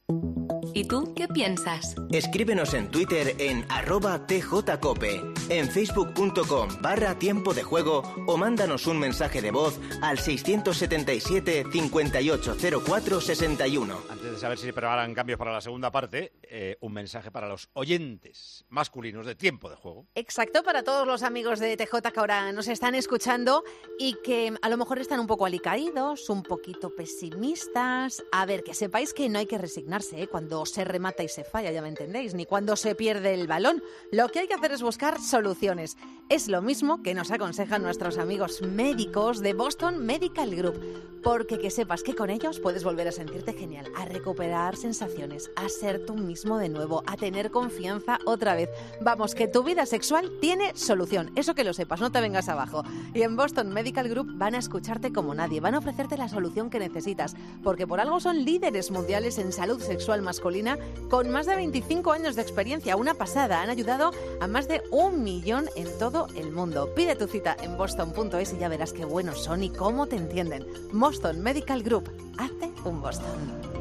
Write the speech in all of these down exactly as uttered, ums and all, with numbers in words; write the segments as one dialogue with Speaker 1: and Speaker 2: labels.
Speaker 1: ¿Y tú qué piensas?
Speaker 2: Escríbenos en Twitter en arroba tjcope, en facebook.com barra tiempo de juego o mándanos un mensaje de voz al seiscientos setenta y siete, cincuenta y ocho, cero cuatro, sesenta y uno.
Speaker 3: Antes de saber si se preparan cambios para la segunda parte, eh, un mensaje para los oyentes masculinos de tiempo de juego.
Speaker 4: Exacto, para todos los amigos de T J que ahora nos están escuchando y que a lo mejor están un poco alicaídos, un poquito pesimistas. A ver, que sepáis que no hay que resignarse, ¿eh? Cuando se remata y se falla, ya me entendéis, ni cuando se pierde el balón. Lo que hay que hacer es buscar soluciones. Es lo mismo que nos aconsejan nuestros amigos médicos de Boston Medical Group, porque que sepas que con ellos puedes volver a sentirte genial, a recuperar sensaciones, a ser tú mismo de nuevo, a tener confianza otra vez. Vamos, que tu vida sexual tiene solución, eso que lo sepas, no te vengas abajo. Y en Boston Medical Group van a escucharte como nadie, van a ofrecerte la solución que necesitas, porque por algo son líderes mundiales en salud sexual masculina, con más de veinticinco años de experiencia, una pasada. Han ayudado a más de un millón en todo el mundo. Pide tu cita en boston punto es y ya verás qué buenos son y cómo te entienden. Boston Medical Group, hazte un Boston.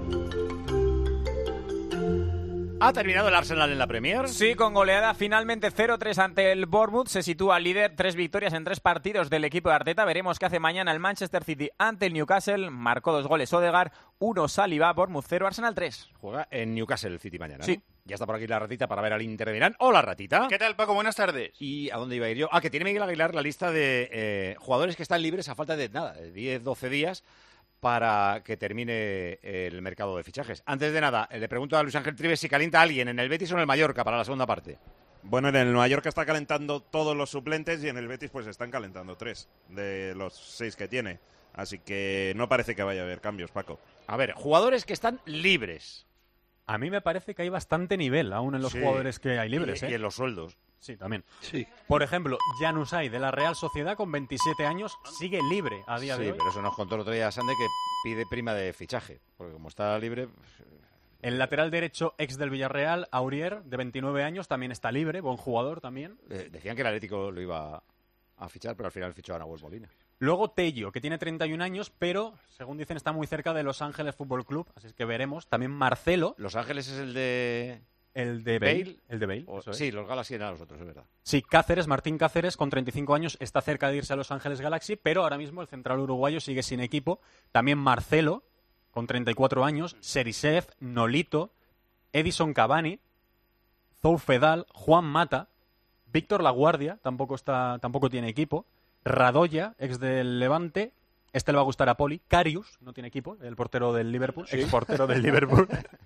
Speaker 3: ¿Ha terminado el Arsenal en la Premier?
Speaker 5: Sí, con goleada finalmente cero tres ante el Bournemouth. Se sitúa líder, tres victorias en tres partidos del equipo de Arteta. Veremos qué hace mañana el Manchester City ante el Newcastle. Marcó dos goles Odegaard, uno Saliba, Bournemouth cero, Arsenal tres.
Speaker 3: Juega en Newcastle el City mañana,
Speaker 5: Sí.
Speaker 3: ¿no? Ya está por aquí la ratita para ver al Inter de Milán. Hola, ratita.
Speaker 6: ¿Qué tal, Paco? Buenas tardes.
Speaker 3: ¿Y a dónde iba a ir yo? Ah, que tiene Miguel Aguilar la lista de eh, jugadores que están libres a falta de nada, de diez, doce días para que termine el mercado de fichajes. Antes de nada, le pregunto a Luis Ángel Trives si calienta a alguien en el Betis o en el Mallorca para la segunda parte.
Speaker 7: Bueno, en el Mallorca está calentando todos los suplentes y en el Betis pues están calentando tres de los seis que tiene. Así que no parece que vaya a haber cambios, Paco.
Speaker 3: A ver, jugadores que están libres.
Speaker 8: A mí me parece que hay bastante nivel aún en los
Speaker 3: Sí.
Speaker 8: jugadores que hay libres.
Speaker 3: Y,
Speaker 8: ¿eh?
Speaker 3: y en los sueldos.
Speaker 8: Sí, también.
Speaker 6: Sí.
Speaker 8: Por ejemplo, Januzaj de la Real Sociedad con veintisiete años sigue libre a día
Speaker 3: Sí,
Speaker 8: de hoy.
Speaker 3: pero eso nos contó el otro día Sande que pide prima de fichaje. Porque como está libre...
Speaker 8: El lateral derecho ex del Villarreal, Aurier, de veintinueve años, también está libre, buen jugador también.
Speaker 3: Eh, decían que el Atlético lo iba a fichar, pero al final fichó a Nahuel Molina.
Speaker 8: Luego Tello, que tiene treinta y un años, pero, según dicen, está muy cerca de Los Ángeles Fútbol Club, así es que veremos. También Marcelo.
Speaker 3: Los Ángeles es el de...
Speaker 8: El de
Speaker 3: Bale.
Speaker 8: Bale. El de Bale,
Speaker 3: O,
Speaker 8: eso es.
Speaker 3: sí, los Galaxy eran los otros, es verdad.
Speaker 8: Sí, Cáceres, Martín Cáceres, con treinta y cinco años, está cerca de irse a Los Ángeles Galaxy, pero ahora mismo el central uruguayo sigue sin equipo. También Marcelo, con treinta y cuatro años, Serisev, Nolito, Edison Cavani, Zoufedal, Juan Mata, Víctor Laguardia, tampoco está, tampoco tiene equipo, Radoya, ex del Levante, este le va a gustar a Poli, Karius, no tiene equipo, el portero del Liverpool,
Speaker 6: Sí.
Speaker 8: ex portero del Liverpool,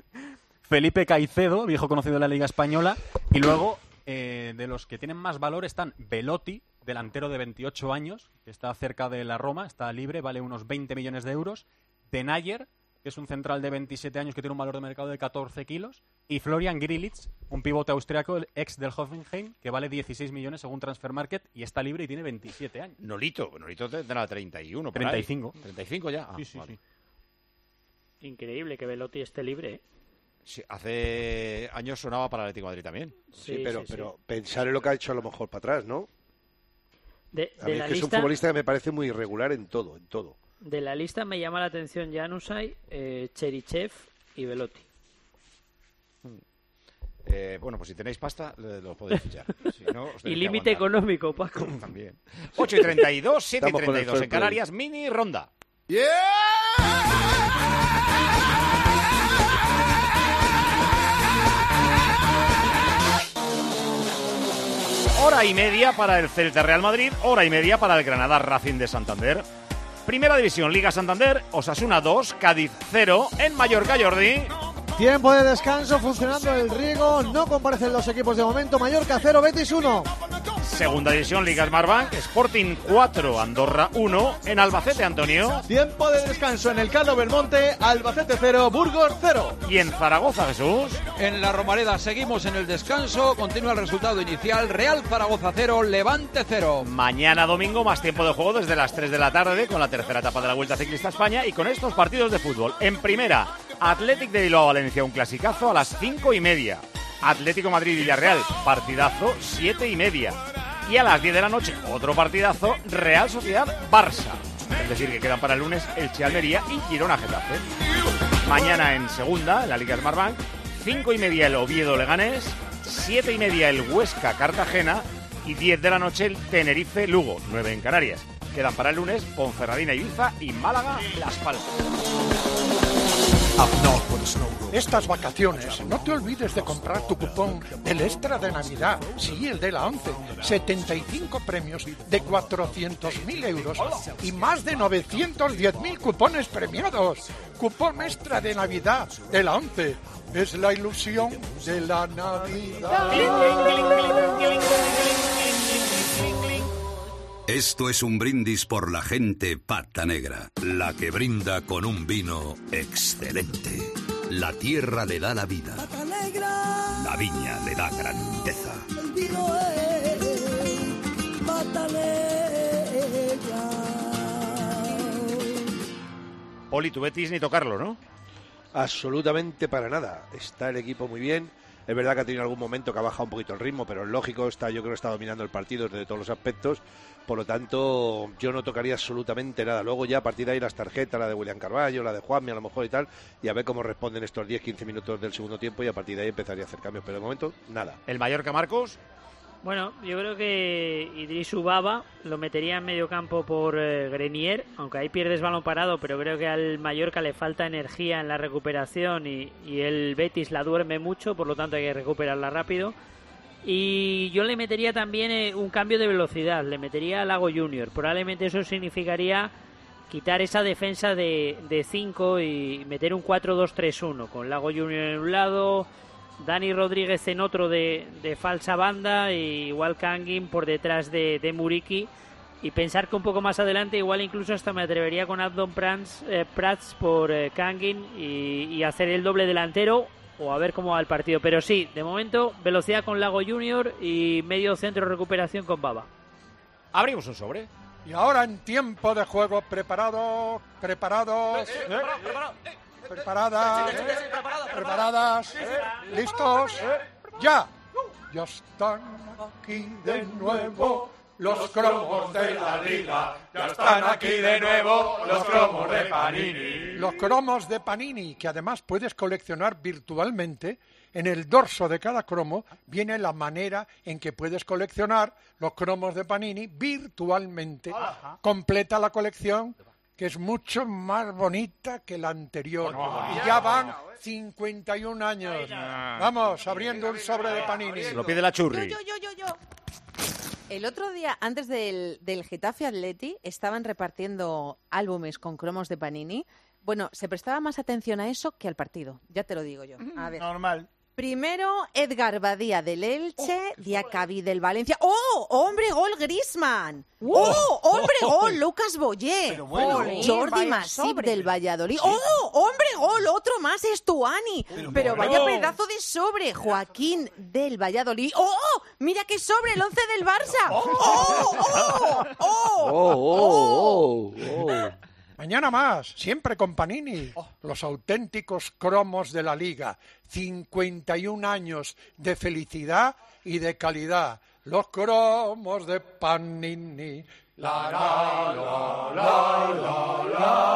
Speaker 8: Felipe Caicedo, viejo conocido de la Liga Española, y luego eh, de los que tienen más valor están Belotti, delantero de veintiocho años, que está cerca de la Roma, está libre, vale unos veinte millones de euros, Denayer, que es un central de veintisiete años que tiene un valor de mercado de catorce kilos, y Florian Grillitz, un pivote austriaco, el ex del Hoffenheim, que vale dieciséis millones según Transfermarkt y está libre y tiene veintisiete años.
Speaker 3: Nolito, Nolito tendrá treinta y uno. por
Speaker 8: treinta y
Speaker 3: ahí.
Speaker 8: cinco.
Speaker 3: treinta y cinco ya. Ah,
Speaker 8: Sí, sí,
Speaker 3: vale.
Speaker 8: sí.
Speaker 9: Increíble que Belotti esté libre, ¿eh?
Speaker 3: Sí, hace años sonaba para el Atlético de Madrid también.
Speaker 6: Sí,
Speaker 9: Sí,
Speaker 6: pero,
Speaker 9: sí, sí.
Speaker 6: pero pensar en lo que ha hecho a lo mejor para atrás, ¿no?
Speaker 9: De,
Speaker 6: A
Speaker 9: de
Speaker 6: mí
Speaker 9: la
Speaker 6: es que es un
Speaker 9: lista,
Speaker 6: futbolista que me parece muy irregular en todo, en todo.
Speaker 9: de la lista me llama la atención Januzaj, eh, Cherichev y Belotti.
Speaker 3: Eh, bueno, pues si tenéis pasta, le- lo podéis fichar. Si no, os
Speaker 9: Y
Speaker 3: tenéis que
Speaker 9: límite
Speaker 3: aguantar.
Speaker 9: económico, Paco.
Speaker 3: También. ocho y treinta y dos, siete y
Speaker 6: Estamos con
Speaker 3: treinta y
Speaker 6: el
Speaker 3: dos en
Speaker 6: fair play.
Speaker 3: Canarias, mini ronda. Hora y media para el Celta Real Madrid, hora y media para el Granada Racing de Santander. Primera División, Liga Santander, Osasuna dos, Cádiz cero, en Mallorca, Jordi.
Speaker 10: Tiempo de descanso, funcionando el Riego, no comparecen los equipos de momento, Mallorca cero, Betis uno.
Speaker 3: Segunda División, Liga Smartbank, Sporting cuatro, Andorra uno, en Albacete, Antonio.
Speaker 10: Tiempo de descanso en el Carlo Belmonte, Albacete cero, Burgos cero.
Speaker 3: Y en Zaragoza, Jesús.
Speaker 11: En la Romareda seguimos en el descanso, continúa el resultado inicial, Real Zaragoza cero, Levante cero.
Speaker 3: Mañana domingo más tiempo de juego desde las tres de la tarde con la tercera etapa de la Vuelta Ciclista a España y con estos partidos de fútbol. En primera, Athletic de Bilbao Valencia, un clasicazo a las cinco y media. Atlético Madrid Villarreal, partidazo siete y media. Y a las diez de la noche, otro partidazo, Real Sociedad Barça. Es decir, que quedan para el lunes Elche Almería y Girona Getafe. Mañana en segunda, en la Liga Smartbank, cinco y media el Oviedo Leganés, siete y media el Huesca Cartagena y diez de la noche el Tenerife Lugo, nueve en Canarias. Quedan para el lunes Ponferradina Ibiza y Málaga Las Palmas.
Speaker 12: Estas vacaciones, no te olvides de comprar tu cupón del Extra de Navidad, sí, el de la ONCE. setenta y cinco premios de cuatrocientos mil euros y más de novecientos diez mil cupones premiados. Cupón Extra de Navidad de la ONCE. Es la ilusión de la Navidad.
Speaker 13: Esto es un brindis por la gente pata negra, la que brinda con un vino excelente. La tierra le da la vida, la viña le da grandeza.
Speaker 14: El vino es pata negra.
Speaker 3: Poli, tu Betis ni tocarlo, ¿no?
Speaker 6: Absolutamente para nada. Está el equipo muy bien. Es verdad que ha tenido algún momento que ha bajado un poquito el ritmo, pero es lógico, está, yo creo que está dominando el partido desde todos los aspectos. Por lo tanto, yo no tocaría absolutamente nada. Luego ya a partir de ahí las tarjetas, la de William Carballo, la de Juanmi a lo mejor y tal, y a ver cómo responden estos diez quince minutos del segundo tiempo y a partir de ahí empezaría a hacer cambios. Pero de momento, nada.
Speaker 3: ¿El Mallorca, Marcos?
Speaker 9: Bueno, yo creo que Idrisu Baba lo metería en medio campo por eh, Grenier, aunque ahí pierdes balón parado, pero creo que al Mallorca le falta energía en la recuperación y, y el Betis la duerme mucho, por lo tanto hay que recuperarla rápido. Y yo le metería también eh, un cambio de velocidad, le metería a Lago Junior. Probablemente eso significaría quitar esa defensa de cinco y meter un cuatro dos tres uno, con Lago Junior en un lado, Dani Rodríguez en otro de, de falsa banda, y igual Kangin por detrás de, de Muriqui, y pensar que un poco más adelante igual incluso hasta me atrevería con Abdon Prats, eh, Prats por eh, Kangin y, y hacer el doble delantero, o a ver cómo va el partido. Pero sí, de momento velocidad con Lago Junior y medio centro de recuperación con Baba.
Speaker 3: Abrimos un sobre.
Speaker 12: Y ahora en tiempo de juego, preparados, preparados,
Speaker 14: Eh, eh, preparado, preparado.
Speaker 12: preparadas,
Speaker 14: Sí, sí, sí, sí, preparado,
Speaker 12: preparadas, listos, ya. Ya están aquí de nuevo los cromos de la liga.
Speaker 14: Ya están aquí de nuevo los cromos de Panini.
Speaker 12: Los cromos de Panini, que además puedes coleccionar virtualmente. En el dorso de cada cromo viene la manera en que puedes coleccionar los cromos de Panini virtualmente. Ajá. Completa la colección, que es mucho más bonita que la anterior. Oh, y ya van cincuenta y un años. Vamos, abriendo un sobre de Panini.
Speaker 3: Se lo pide la churri.
Speaker 4: Yo, yo, yo, yo, yo. El otro día, antes del, del Getafe Atleti, estaban repartiendo álbumes con cromos de Panini. Bueno, se prestaba más atención a eso que al partido, ya te lo digo yo. A ver.
Speaker 14: Normal.
Speaker 4: Primero, Edgar Badía del Elche, oh, Diacabí del Valencia. ¡Oh, hombre gol Griezmann! ¡Oh, hombre gol Lucas Boyé!
Speaker 14: Bueno,
Speaker 4: oh, Jordi Masip del Valladolid. Sí. ¡Oh, hombre gol! Otro más Estuani. Pero, pero vaya no. pedazo de sobre, Joaquín del Valladolid. ¡Oh, mira qué sobre el once del Barça! ¡Oh, oh, oh! ¡Oh,
Speaker 12: oh, oh, oh, oh! Mañana más, siempre con Panini, oh. los auténticos cromos de la Liga. cincuenta y un años de felicidad y de calidad. Los cromos de Panini. La, la, la, la,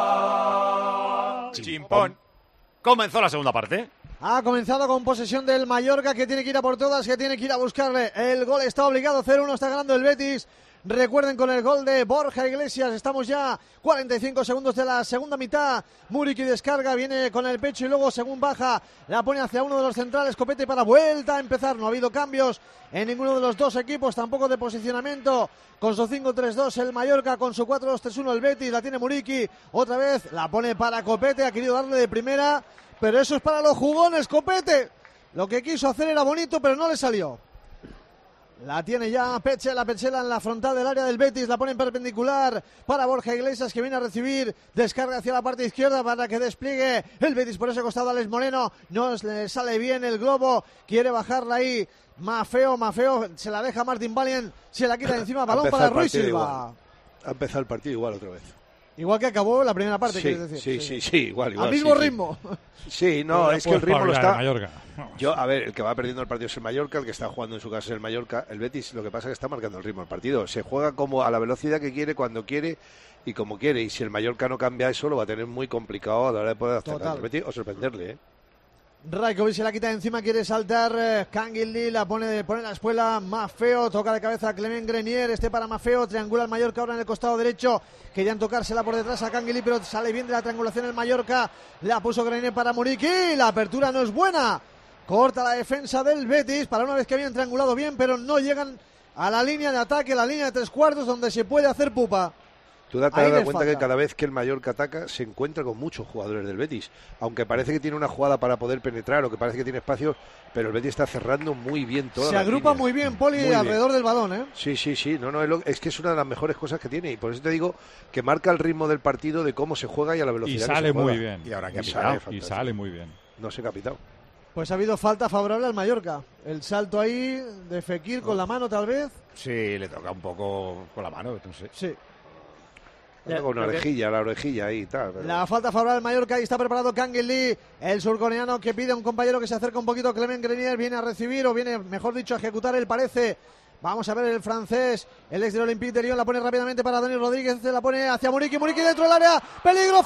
Speaker 12: la, la.
Speaker 3: Chimpón. Comenzó la segunda parte.
Speaker 10: Ha comenzado con posesión del Mallorca, que tiene que ir a por todas, que tiene que ir a buscarle. El gol está obligado, cero uno está ganando el Betis. Recuerden, con el gol de Borja Iglesias estamos ya cuarenta y cinco segundos de la segunda mitad. Muriqui descarga, viene con el pecho y luego según baja la pone hacia uno de los centrales. Copete para vuelta a empezar. No ha habido cambios en ninguno de los dos equipos, tampoco de posicionamiento. Con su cinco tres dos el Mallorca, con su cuatro dos tres uno el Betis. La tiene Muriqui, otra vez la pone para Copete. Ha querido darle de primera, pero eso es para los jugones, Copete. Lo que quiso hacer era bonito, pero no le salió. La tiene ya Peche, la Pechela en la frontal del área del Betis, la pone en perpendicular para Borja Iglesias, que viene a recibir, descarga hacia la parte izquierda para que despliegue el Betis por ese costado. Alex Moreno, no le sale bien el globo, quiere bajarla ahí, Mafeo, Mafeo, se la deja Martin Valiant, se la quita de encima, balón para Ruiz Silva.
Speaker 6: Ha empezado el partido igual otra vez.
Speaker 10: Igual que acabó la primera parte,
Speaker 6: sí,
Speaker 10: quieres decir.
Speaker 6: Sí, sí, sí, sí, igual, igual.
Speaker 10: Al mismo
Speaker 6: sí,
Speaker 10: ritmo.
Speaker 6: Sí, sí no,
Speaker 15: no
Speaker 6: es que el ritmo lo está...
Speaker 15: Mallorca.
Speaker 6: Yo, a ver, el que va perdiendo el partido es el Mallorca, el que está jugando en su casa es el Mallorca. El Betis, lo que pasa es que está marcando el ritmo del partido. Se juega como a la velocidad que quiere, cuando quiere y como quiere. Y si el Mallorca no cambia eso, lo va a tener muy complicado a la hora de poder hacer al Betis o sorprenderle, ¿eh?
Speaker 10: Rajkovic se la quita de encima, quiere saltar. Eh, Canguilí la pone, pone la espuela. Maffeo toca de cabeza a Clement Grenier. Este para Maffeo. Triangula el Mallorca ahora en el costado derecho. Querían tocársela por detrás a Canguilí, pero sale bien de la triangulación el Mallorca. La puso Grenier para Muriqui. La apertura no es buena. Corta la defensa del Betis para una vez que habían triangulado bien, pero no llegan a la línea de ataque, la línea de tres cuartos, donde se puede hacer pupa.
Speaker 6: Tú te has dado cuenta que cada vez que el Mallorca ataca se encuentra con muchos jugadores del Betis, aunque parece que tiene una jugada para poder penetrar o que parece que tiene espacios, pero el Betis está cerrando muy bien toda
Speaker 10: Se
Speaker 6: la
Speaker 10: agrupa
Speaker 6: línea.
Speaker 10: muy bien Poli
Speaker 6: Muy
Speaker 10: alrededor
Speaker 6: bien.
Speaker 10: del balón, ¿eh?
Speaker 6: Sí, sí, sí, no, no, es, lo, es que es una de las mejores cosas que tiene y por eso te digo que marca el ritmo del partido de cómo se juega y a la velocidad
Speaker 15: Y
Speaker 6: que
Speaker 15: sale
Speaker 6: se juega.
Speaker 15: muy bien.
Speaker 6: Y ahora que
Speaker 15: y, sale, y sale muy bien.
Speaker 6: No se ha capitado.
Speaker 10: Pues ha habido falta favorable al Mallorca. El salto ahí de Fekir con la mano tal vez.
Speaker 3: Sí, le toca un poco con la mano, no sé.
Speaker 10: Sí.
Speaker 6: Con una orejilla, la orejilla ahí y tal. Pero...
Speaker 10: La falta favorable al Mallorca, ahí está preparado Canguilí, el surcoreano que pide a un compañero que se acerque un poquito. Clement Grenier viene a recibir, o viene, mejor dicho, a ejecutar, él parece. Vamos a ver el francés, el ex del Olympique de Lyon, la pone rápidamente para Dani Rodríguez, la pone hacia Muriqui, Muriqui dentro del área, peligro,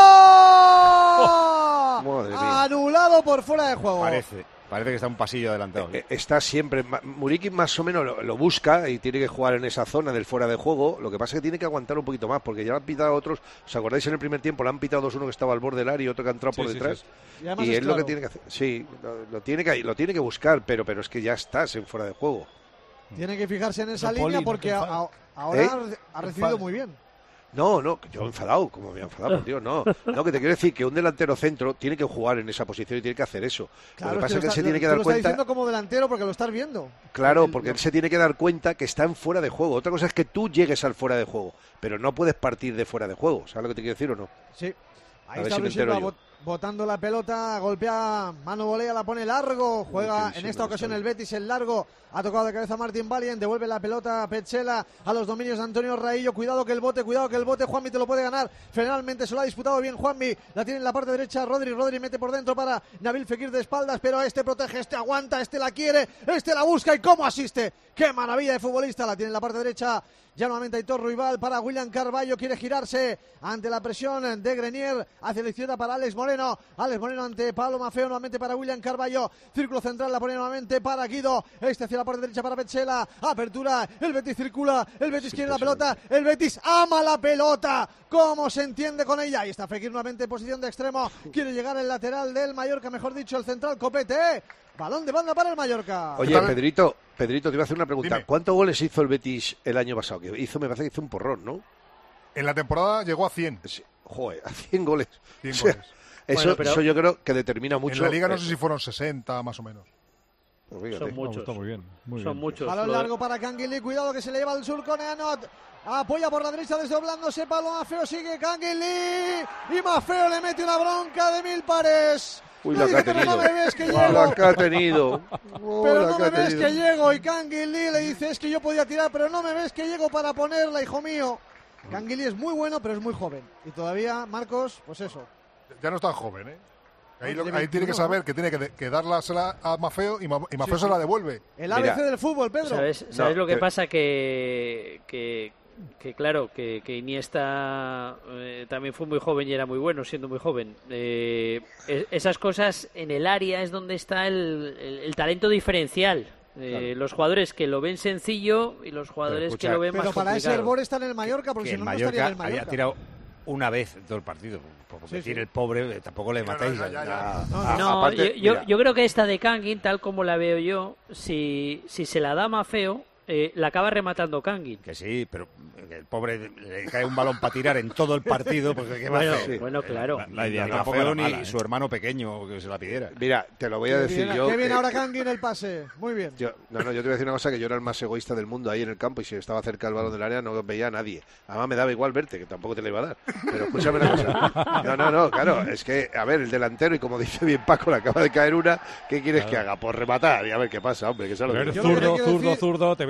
Speaker 10: fuera.
Speaker 6: Oh, madre mía.
Speaker 10: Anulado por fuera de juego.
Speaker 3: Parece, parece que está un pasillo adelantado.
Speaker 6: Eh, Está siempre, Muriqui más o menos lo, lo busca y tiene que jugar en esa zona del fuera de juego. Lo que pasa es que tiene que aguantar un poquito más porque ya lo han pitado otros. ¿Os acordáis en el primer tiempo? Le han pitado dos, uno que estaba al borde del área y otro que ha entrado
Speaker 15: Sí,
Speaker 6: por
Speaker 15: sí,
Speaker 6: detrás.
Speaker 15: sí.
Speaker 10: Y además
Speaker 6: Y,
Speaker 10: es
Speaker 6: es lo que
Speaker 10: claro.
Speaker 6: tiene que hacer. Sí, lo, lo tiene que lo tiene que buscar, pero pero es que ya estás en fuera de juego.
Speaker 10: Tiene que fijarse en esa
Speaker 15: No, Poli,
Speaker 10: línea
Speaker 15: no
Speaker 10: porque
Speaker 15: te
Speaker 10: a-
Speaker 15: enfades.
Speaker 10: a- ahora
Speaker 6: ¿Eh?
Speaker 10: ha, ha recibido
Speaker 15: enfades.
Speaker 10: muy bien.
Speaker 6: No, no, yo he enfadado, como me he enfadado, por Dios, no. No, que te quiero decir que un delantero centro tiene que jugar en esa posición y tiene que hacer eso.
Speaker 10: Claro,
Speaker 6: lo que pasa es que él
Speaker 10: está-
Speaker 6: se tiene que
Speaker 10: tú
Speaker 6: dar
Speaker 10: lo estás
Speaker 6: cuenta.
Speaker 10: diciendo como delantero porque lo estás viendo.
Speaker 6: Claro,
Speaker 10: El-
Speaker 6: porque
Speaker 10: lo-
Speaker 6: él se tiene que dar cuenta que está en fuera de juego. Otra cosa es que tú llegues al fuera de juego, pero no puedes partir de fuera de juego. ¿Sabes lo que te quiero decir o no?
Speaker 10: Sí.
Speaker 6: A
Speaker 10: Ahí
Speaker 6: ver
Speaker 10: está
Speaker 6: si me
Speaker 10: Luis
Speaker 6: entero
Speaker 10: Silva
Speaker 6: yo.
Speaker 10: bot- botando la pelota, golpea mano volea, la pone largo, juega
Speaker 6: Uy, qué
Speaker 10: en esta
Speaker 6: visible
Speaker 10: ocasión
Speaker 6: está
Speaker 10: el Betis el largo, ha tocado de cabeza Martín Valien, devuelve la pelota a Petzela a los dominios de Antonio Raillo, cuidado que el bote, cuidado que el bote, Juanmi te lo puede ganar, finalmente se lo ha disputado bien Juanmi, la tiene en la parte derecha Rodri, Rodri mete por dentro para Nabil Fekir de espaldas, pero este protege, este aguanta, este la quiere, este la busca y cómo asiste, qué maravilla de futbolista, la tiene en la parte derecha. Ya nuevamente Aitor Ruibal para William Carballo, quiere girarse ante la presión de Grenier, hacia la izquierda para Alex Moreno, Alex Moreno ante Pablo Maffeo, nuevamente para William Carballo, círculo central la pone nuevamente para Guido, este hacia la parte derecha para Petzela, apertura, el Betis circula, el Betis quiere la pelota, el Betis ama la pelota, cómo se entiende con ella, ahí está Fekir nuevamente en posición de extremo, quiere llegar el lateral del Mallorca, mejor dicho el central Copete, ¿eh? Balón de banda para el Mallorca.
Speaker 6: Oye, Pedrito, Pedrito, te iba a hacer una pregunta.
Speaker 16: Dime.
Speaker 6: ¿Cuántos goles hizo el Betis el año pasado? Que hizo, me parece que hizo un porrón, ¿no?
Speaker 16: En la temporada llegó a cien.
Speaker 6: Sí, joder, a cien goles.
Speaker 16: cien
Speaker 6: O sea,
Speaker 16: goles.
Speaker 6: Eso,
Speaker 9: Bueno, pero-
Speaker 6: eso yo creo que determina mucho.
Speaker 16: En la liga no
Speaker 6: eh,
Speaker 16: sé si fueron sesenta más o menos.
Speaker 6: pues fíjate.
Speaker 9: Son muchos.
Speaker 15: Está muy bien. Muy
Speaker 9: Son
Speaker 15: bien.
Speaker 9: muchos.
Speaker 10: Balón
Speaker 9: Lo de-
Speaker 10: largo para Canguilí, cuidado que se le lleva al surcoreano. Apoya por la derecha desdoblándose, Pablo Maffeo sigue Canguilí y Maffeo le mete una bronca de mil pares.
Speaker 6: Uy,
Speaker 10: Le
Speaker 6: la que
Speaker 10: dice,
Speaker 6: ha
Speaker 10: pero
Speaker 6: tenido.
Speaker 10: no me ves que
Speaker 6: La
Speaker 10: llego.
Speaker 6: que ha tenido. Oh,
Speaker 10: Pero
Speaker 6: la
Speaker 10: no
Speaker 6: que
Speaker 10: me
Speaker 6: ha
Speaker 10: ves
Speaker 6: tenido.
Speaker 10: que llego. Y Canguilí le dice, es que yo podía tirar, pero no me ves que llego para ponerla, hijo mío. Canguilí es muy bueno, pero es muy joven. Y todavía, Marcos, pues eso.
Speaker 16: Ya no es tan joven, ¿eh? Ahí, lo-
Speaker 10: Tiene
Speaker 16: ahí tiene que
Speaker 10: veintiuno,
Speaker 16: saber que tiene que, que dársela a Mafeo y, Ma- y Mafeo
Speaker 10: Sí,
Speaker 16: se
Speaker 10: sí.
Speaker 16: la devuelve.
Speaker 10: El A B C del fútbol, Pedro.
Speaker 9: ¿Sabes, ¿sabes
Speaker 6: No,
Speaker 9: lo que
Speaker 6: que-
Speaker 9: pasa? Que, que, que claro, que, que Iniesta eh, también fue muy joven y era muy bueno siendo muy joven. Eh, es- esas cosas en el área es donde está el, el- el talento diferencial. Eh, Los jugadores que lo ven sencillo y los jugadores
Speaker 3: escucha,
Speaker 9: que lo ven
Speaker 10: Pero
Speaker 9: más
Speaker 10: para ese
Speaker 9: complicado.
Speaker 10: hervor está en el Mallorca, porque
Speaker 3: Que
Speaker 10: si
Speaker 3: el
Speaker 10: no, no estaría
Speaker 3: Mallorca
Speaker 10: en el Mallorca.
Speaker 3: había tirado una vez en todo el partido. Por
Speaker 10: Sí,
Speaker 3: competir
Speaker 10: sí.
Speaker 3: el pobre, eh, tampoco le
Speaker 16: No, no,
Speaker 3: matéis.
Speaker 16: ya, ya, ya.
Speaker 3: Ah,
Speaker 10: No,
Speaker 3: ah,
Speaker 9: No,
Speaker 3: aparte,
Speaker 9: yo, yo,
Speaker 3: mira,
Speaker 9: yo creo que esta de Kangin, tal como la veo yo, si, si se la da Mafeo, eh, la acaba rematando Kangin.
Speaker 3: Que sí, pero el pobre le cae un balón para tirar en todo el partido, porque ¿qué va
Speaker 9: Bueno,
Speaker 3: a hacer?
Speaker 9: bueno, claro.
Speaker 3: La, la idea
Speaker 15: Ni
Speaker 3: tampoco
Speaker 15: Mafeo
Speaker 3: era
Speaker 15: ni
Speaker 3: mala, ¿eh?
Speaker 15: su
Speaker 3: hermano pequeño que se la pidiera.
Speaker 6: Mira, te lo voy a
Speaker 10: Qué
Speaker 6: decir
Speaker 10: bien,
Speaker 6: yo.
Speaker 10: qué bien
Speaker 6: que-
Speaker 10: ahora Canguilí el pase. Muy bien.
Speaker 6: Yo, no, no, yo te voy a decir una cosa, que yo era el más egoísta del mundo ahí en el campo y si estaba cerca del balón del área no veía a nadie. Además me daba igual verte, que tampoco te la iba a dar. Pero escúchame una cosa. No, no, no, claro, es que, a ver, el delantero, y como dice bien Paco, le acaba de caer una, ¿qué quieres
Speaker 15: Claro.
Speaker 6: que haga? Pues rematar y a ver qué pasa, hombre, que sea lo
Speaker 15: Pero
Speaker 6: que
Speaker 15: eres
Speaker 10: Yo lo que
Speaker 15: zurdo,
Speaker 10: quiero
Speaker 15: zurdo,
Speaker 10: decir-
Speaker 15: zurdo, te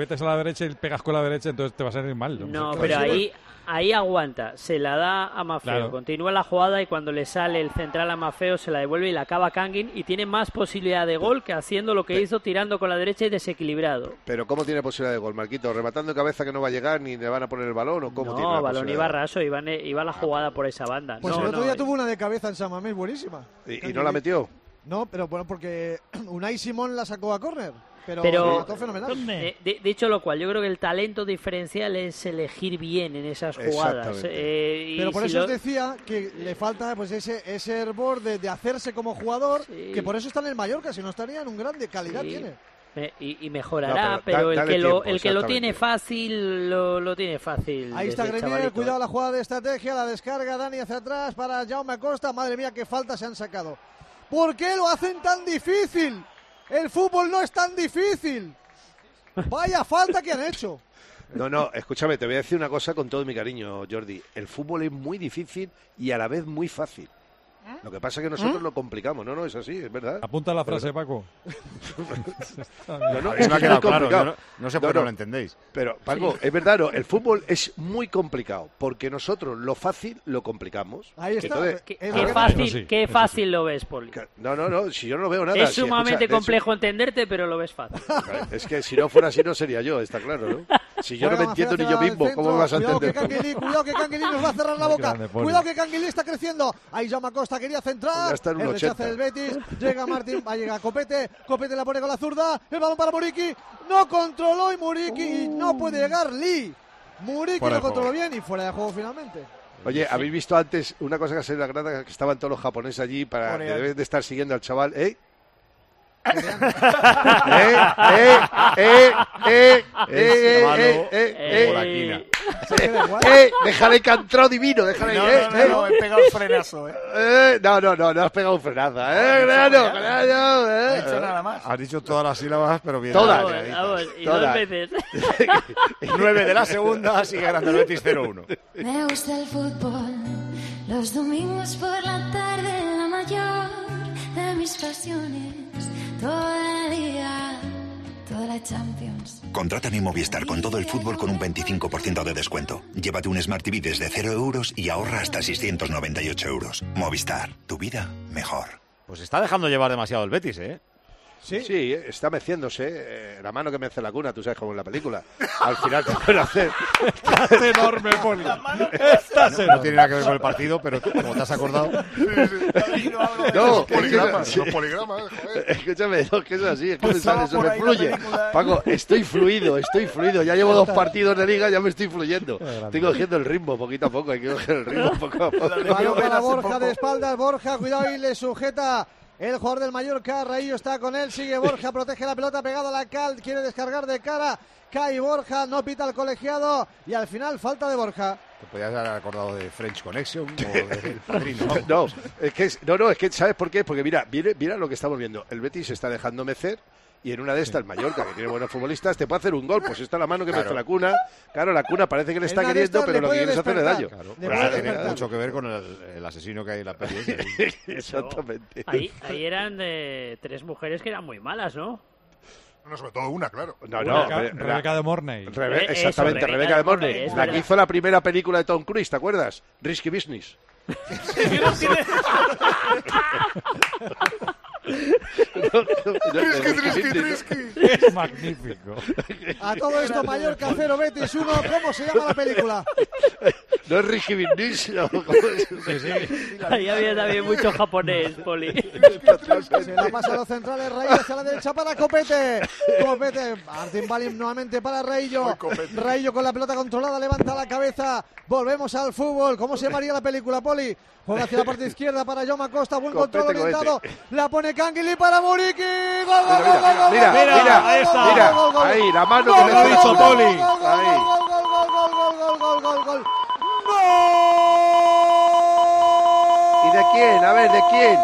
Speaker 15: metes a la derecha y pegas con la derecha, entonces te va a salir mal. No,
Speaker 9: no pero ahí, ahí aguanta, se la da a Mafeo, claro. Continúa la jugada y cuando le sale el central a Mafeo se la devuelve y la acaba Kangin y tiene más posibilidad de gol que haciendo lo que hizo tirando con la derecha y desequilibrado.
Speaker 6: Pero ¿cómo tiene posibilidad de gol, Marquito? ¿Rematando de cabeza que no va a llegar ni le van a poner el balón o cómo
Speaker 9: no,
Speaker 6: tiene la
Speaker 9: balón iba raso, iba, iba la jugada por esa banda.
Speaker 10: Pues
Speaker 9: no,
Speaker 10: el otro
Speaker 9: no,
Speaker 10: día
Speaker 9: eh.
Speaker 10: tuvo una de cabeza en San Mamés buenísima.
Speaker 6: ¿Y, y no la metió?
Speaker 10: No, pero bueno, porque Unai Simón la sacó a córner. Pero,
Speaker 9: pero
Speaker 10: mató fenomenal.
Speaker 9: De, de, dicho lo cual, yo creo que el talento diferencial es elegir bien en esas jugadas. Eh,
Speaker 10: pero por
Speaker 9: si
Speaker 10: eso
Speaker 9: lo...
Speaker 10: os decía que le falta pues ese ese hervor de, de hacerse como jugador, sí. que por eso está en el Mallorca, si no estaría en un grande calidad sí. tiene.
Speaker 9: Me, y, y mejorará, no, pero, pero
Speaker 10: da,
Speaker 9: el, que lo, el que lo tiene fácil, lo, lo tiene fácil.
Speaker 10: Ahí está Grenier, cuidado la jugada de estrategia, la descarga Dani hacia atrás para Jaume Acosta. Madre mía, qué falta se han sacado. ¿Por qué lo hacen tan difícil? El fútbol no es tan difícil. Vaya falta que han hecho.
Speaker 6: No, no, escúchame, te voy a decir una cosa con todo mi cariño, Jordi. El fútbol es muy difícil y a la vez muy fácil. Lo que pasa es que nosotros ¿Eh? lo complicamos. No, no, es así, es verdad.
Speaker 15: Apunta la frase, Paco.
Speaker 6: no, no,
Speaker 3: es me ha quedado claro. No, no sé por qué no, no lo entendéis.
Speaker 6: Pero, Paco, sí. es verdad, no, el fútbol es muy complicado porque nosotros lo fácil lo complicamos.
Speaker 10: Ahí está.
Speaker 6: Entonces,
Speaker 9: ¿Qué, qué ah, fácil, sí, qué fácil lo ves, Poli?
Speaker 6: No, no, no, si yo no lo veo nada.
Speaker 9: Es
Speaker 6: si
Speaker 9: sumamente
Speaker 6: escucha,
Speaker 9: complejo es... entenderte, pero lo ves fácil.
Speaker 6: Es que si no fuera así no sería yo, está claro, ¿no? Si yo bueno, no me entiendo ni yo mismo, centro, ¿cómo me vas a
Speaker 10: cuidado
Speaker 6: entender?
Speaker 10: Que Canguilí, cuidado que Canguilí nos va a cerrar la boca. Grande, cuidado que Canguilí está creciendo. Ahí Jaume Acosta quería centrar.
Speaker 6: Ya está en un
Speaker 10: el rechace del Betis. Llega Martín, va a llegar Copete. Copete la pone con la zurda. El balón para Muriqui. No controló y Muriqui uh. y no puede llegar Lee. Muriqui lo controló bien y fuera de juego finalmente.
Speaker 6: Oye, ¿habéis visto antes una cosa que se la grada que estaban todos los japoneses allí para que deben de estar siguiendo al chaval? ¿Eh? eh, eh, eh, eh, eh, eh, eh, déjale que ha entrado divino, déjale.
Speaker 17: No,
Speaker 6: eh,
Speaker 17: no, no, no, he pegado un frenazo, eh.
Speaker 6: eh. No, no, no, no has pegado un frenazo, eh, claro, claro,
Speaker 17: eh. No he dicho nada más.
Speaker 3: Has dicho todas las sílabas, pero bien.
Speaker 6: Todas,
Speaker 9: vamos, vamos, y todas. Dos veces.
Speaker 3: nueve de la segunda, sigue ganando el Betis cero uno.
Speaker 18: Me gusta el fútbol, los domingos por la tarde, la mayor de mis pasiones. Todo el día, toda la Champions.
Speaker 19: Contrata mi Movistar con todo el fútbol con un veinticinco por ciento de descuento. Llévate un Smart T V desde cero euros y ahorra hasta seiscientos noventa y ocho euros. Movistar, tu vida mejor.
Speaker 3: Pues está dejando llevar demasiado el Betis, ¿eh?
Speaker 6: Sí, sí, está meciéndose. Eh, la mano que mece la cuna, tú sabes, como en la película. Al final te puede hacer.
Speaker 15: Estás enorme, Poli.
Speaker 3: Estás enorme. No tiene nada que ver con el partido, pero tú, como te has acordado.
Speaker 6: No,
Speaker 16: poligramas,
Speaker 6: sí.
Speaker 16: Los poligramas, joder.
Speaker 6: Escúchame, no, que es así, es que me sale, se me fluye. Paco, estoy fluido, estoy fluido. Ya llevo dos partidos de liga, ya me estoy fluyendo. Estoy cogiendo el ritmo poquito a poco, hay que coger el ritmo poco a poco.
Speaker 10: Balón para Borja de espaldas, Borja, cuidado y le sujeta. El jugador del Mallorca, Raillo está con él, sigue Borja, protege la pelota pegado a la cal, quiere descargar de cara, cae Borja, no pita el colegiado y al final falta de Borja.
Speaker 3: Te podías haber acordado de French Connection o del Padrino.
Speaker 6: No, es que es, no, no, es que ¿sabes por qué? Porque mira, mira, mira lo que estamos viendo. El Betis se está dejando mecer. Y en una de estas, el Mallorca, que tiene buenos futbolistas, te puede hacer un gol. Pues está la mano que claro. mete la cuna. Claro, la cuna parece que le está queriendo, pero lo que quiere es hacerle daño.
Speaker 3: Claro. Pues tiene mucho que ver con el, el asesino que hay en la peli.
Speaker 6: Exactamente.
Speaker 9: Ahí, ahí eran de tres mujeres que eran muy malas, ¿no?
Speaker 16: No, sobre todo una, claro.
Speaker 6: No, no,
Speaker 15: Rebeca, Re Rebeca de Mornay.
Speaker 6: Rebe eh, exactamente, eso, Rebeca, Rebeca de Mornay. Es la que hizo la primera película de Tom Cruise, ¿te acuerdas? Risky Business.
Speaker 16: No, no, no, trisky, trisky, trisky.
Speaker 15: Es magnífico.
Speaker 10: A todo esto, Mallorca cero, Betis uno. ¿Cómo se llama la película?
Speaker 6: No es Ricky Business. No,
Speaker 9: sí, sí. Ahí había también mucho japonés, Poli.
Speaker 10: Se la pasa a los centrales, Raillo hacia la derecha para Copete. Copete, Martín Balim nuevamente para Raillo. Raillo con la pelota controlada, levanta la cabeza. Volvemos al fútbol. ¿Cómo se llamaría la película, Poli? Juega hacia la parte izquierda para Jaume Acosta. Buen
Speaker 6: Copete,
Speaker 10: control orientado.
Speaker 6: Copete.
Speaker 10: La pone Canguilí para Muriqui. Gol, gol,
Speaker 6: mira,
Speaker 10: gol, gol,
Speaker 6: mira,
Speaker 10: gol,
Speaker 6: mira, mira,
Speaker 10: ahí está.
Speaker 6: Mira,
Speaker 10: gol, gol,
Speaker 6: ahí, la mano
Speaker 10: gol,
Speaker 6: que
Speaker 10: gol,
Speaker 6: me
Speaker 10: gol,
Speaker 6: hizo
Speaker 10: gol,
Speaker 6: Poli.
Speaker 10: Gol, gol,
Speaker 6: ahí.
Speaker 10: gol, gol, gol, gol, gol, gol, gol, gol, gol.
Speaker 6: ¿Y de quién? A ver, ¿de quién?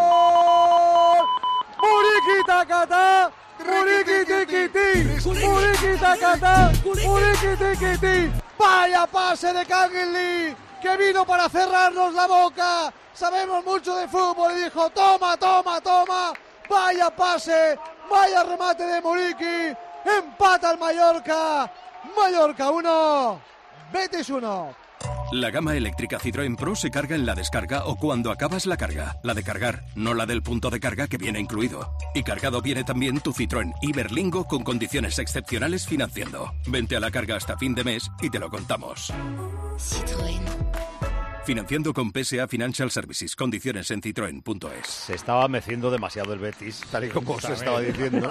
Speaker 10: Muriqui Tacata. Muriqui Tiquiti. Muriqui Tacata. Muriqui Tiquiti. Vaya pase de Canguilí, que vino para cerrarnos la boca. Sabemos mucho de fútbol y dijo, toma, toma, toma. Vaya pase, vaya remate de Muriqui. Empata el Mallorca. Mallorca uno, Betis uno.
Speaker 20: La gama eléctrica Citroën Pro se carga en la descarga o cuando acabas la carga. La de cargar, no la del punto de carga que viene incluido. Y cargado viene también tu Citroën Iberlingo con condiciones excepcionales financiando. Vente a la carga hasta fin de mes y te lo contamos.
Speaker 18: Citroën.
Speaker 20: Financiando con P S A Financial Services. Condiciones en citroen punto es.
Speaker 3: Se estaba meciendo demasiado el Betis, tal y como se estaba diciendo.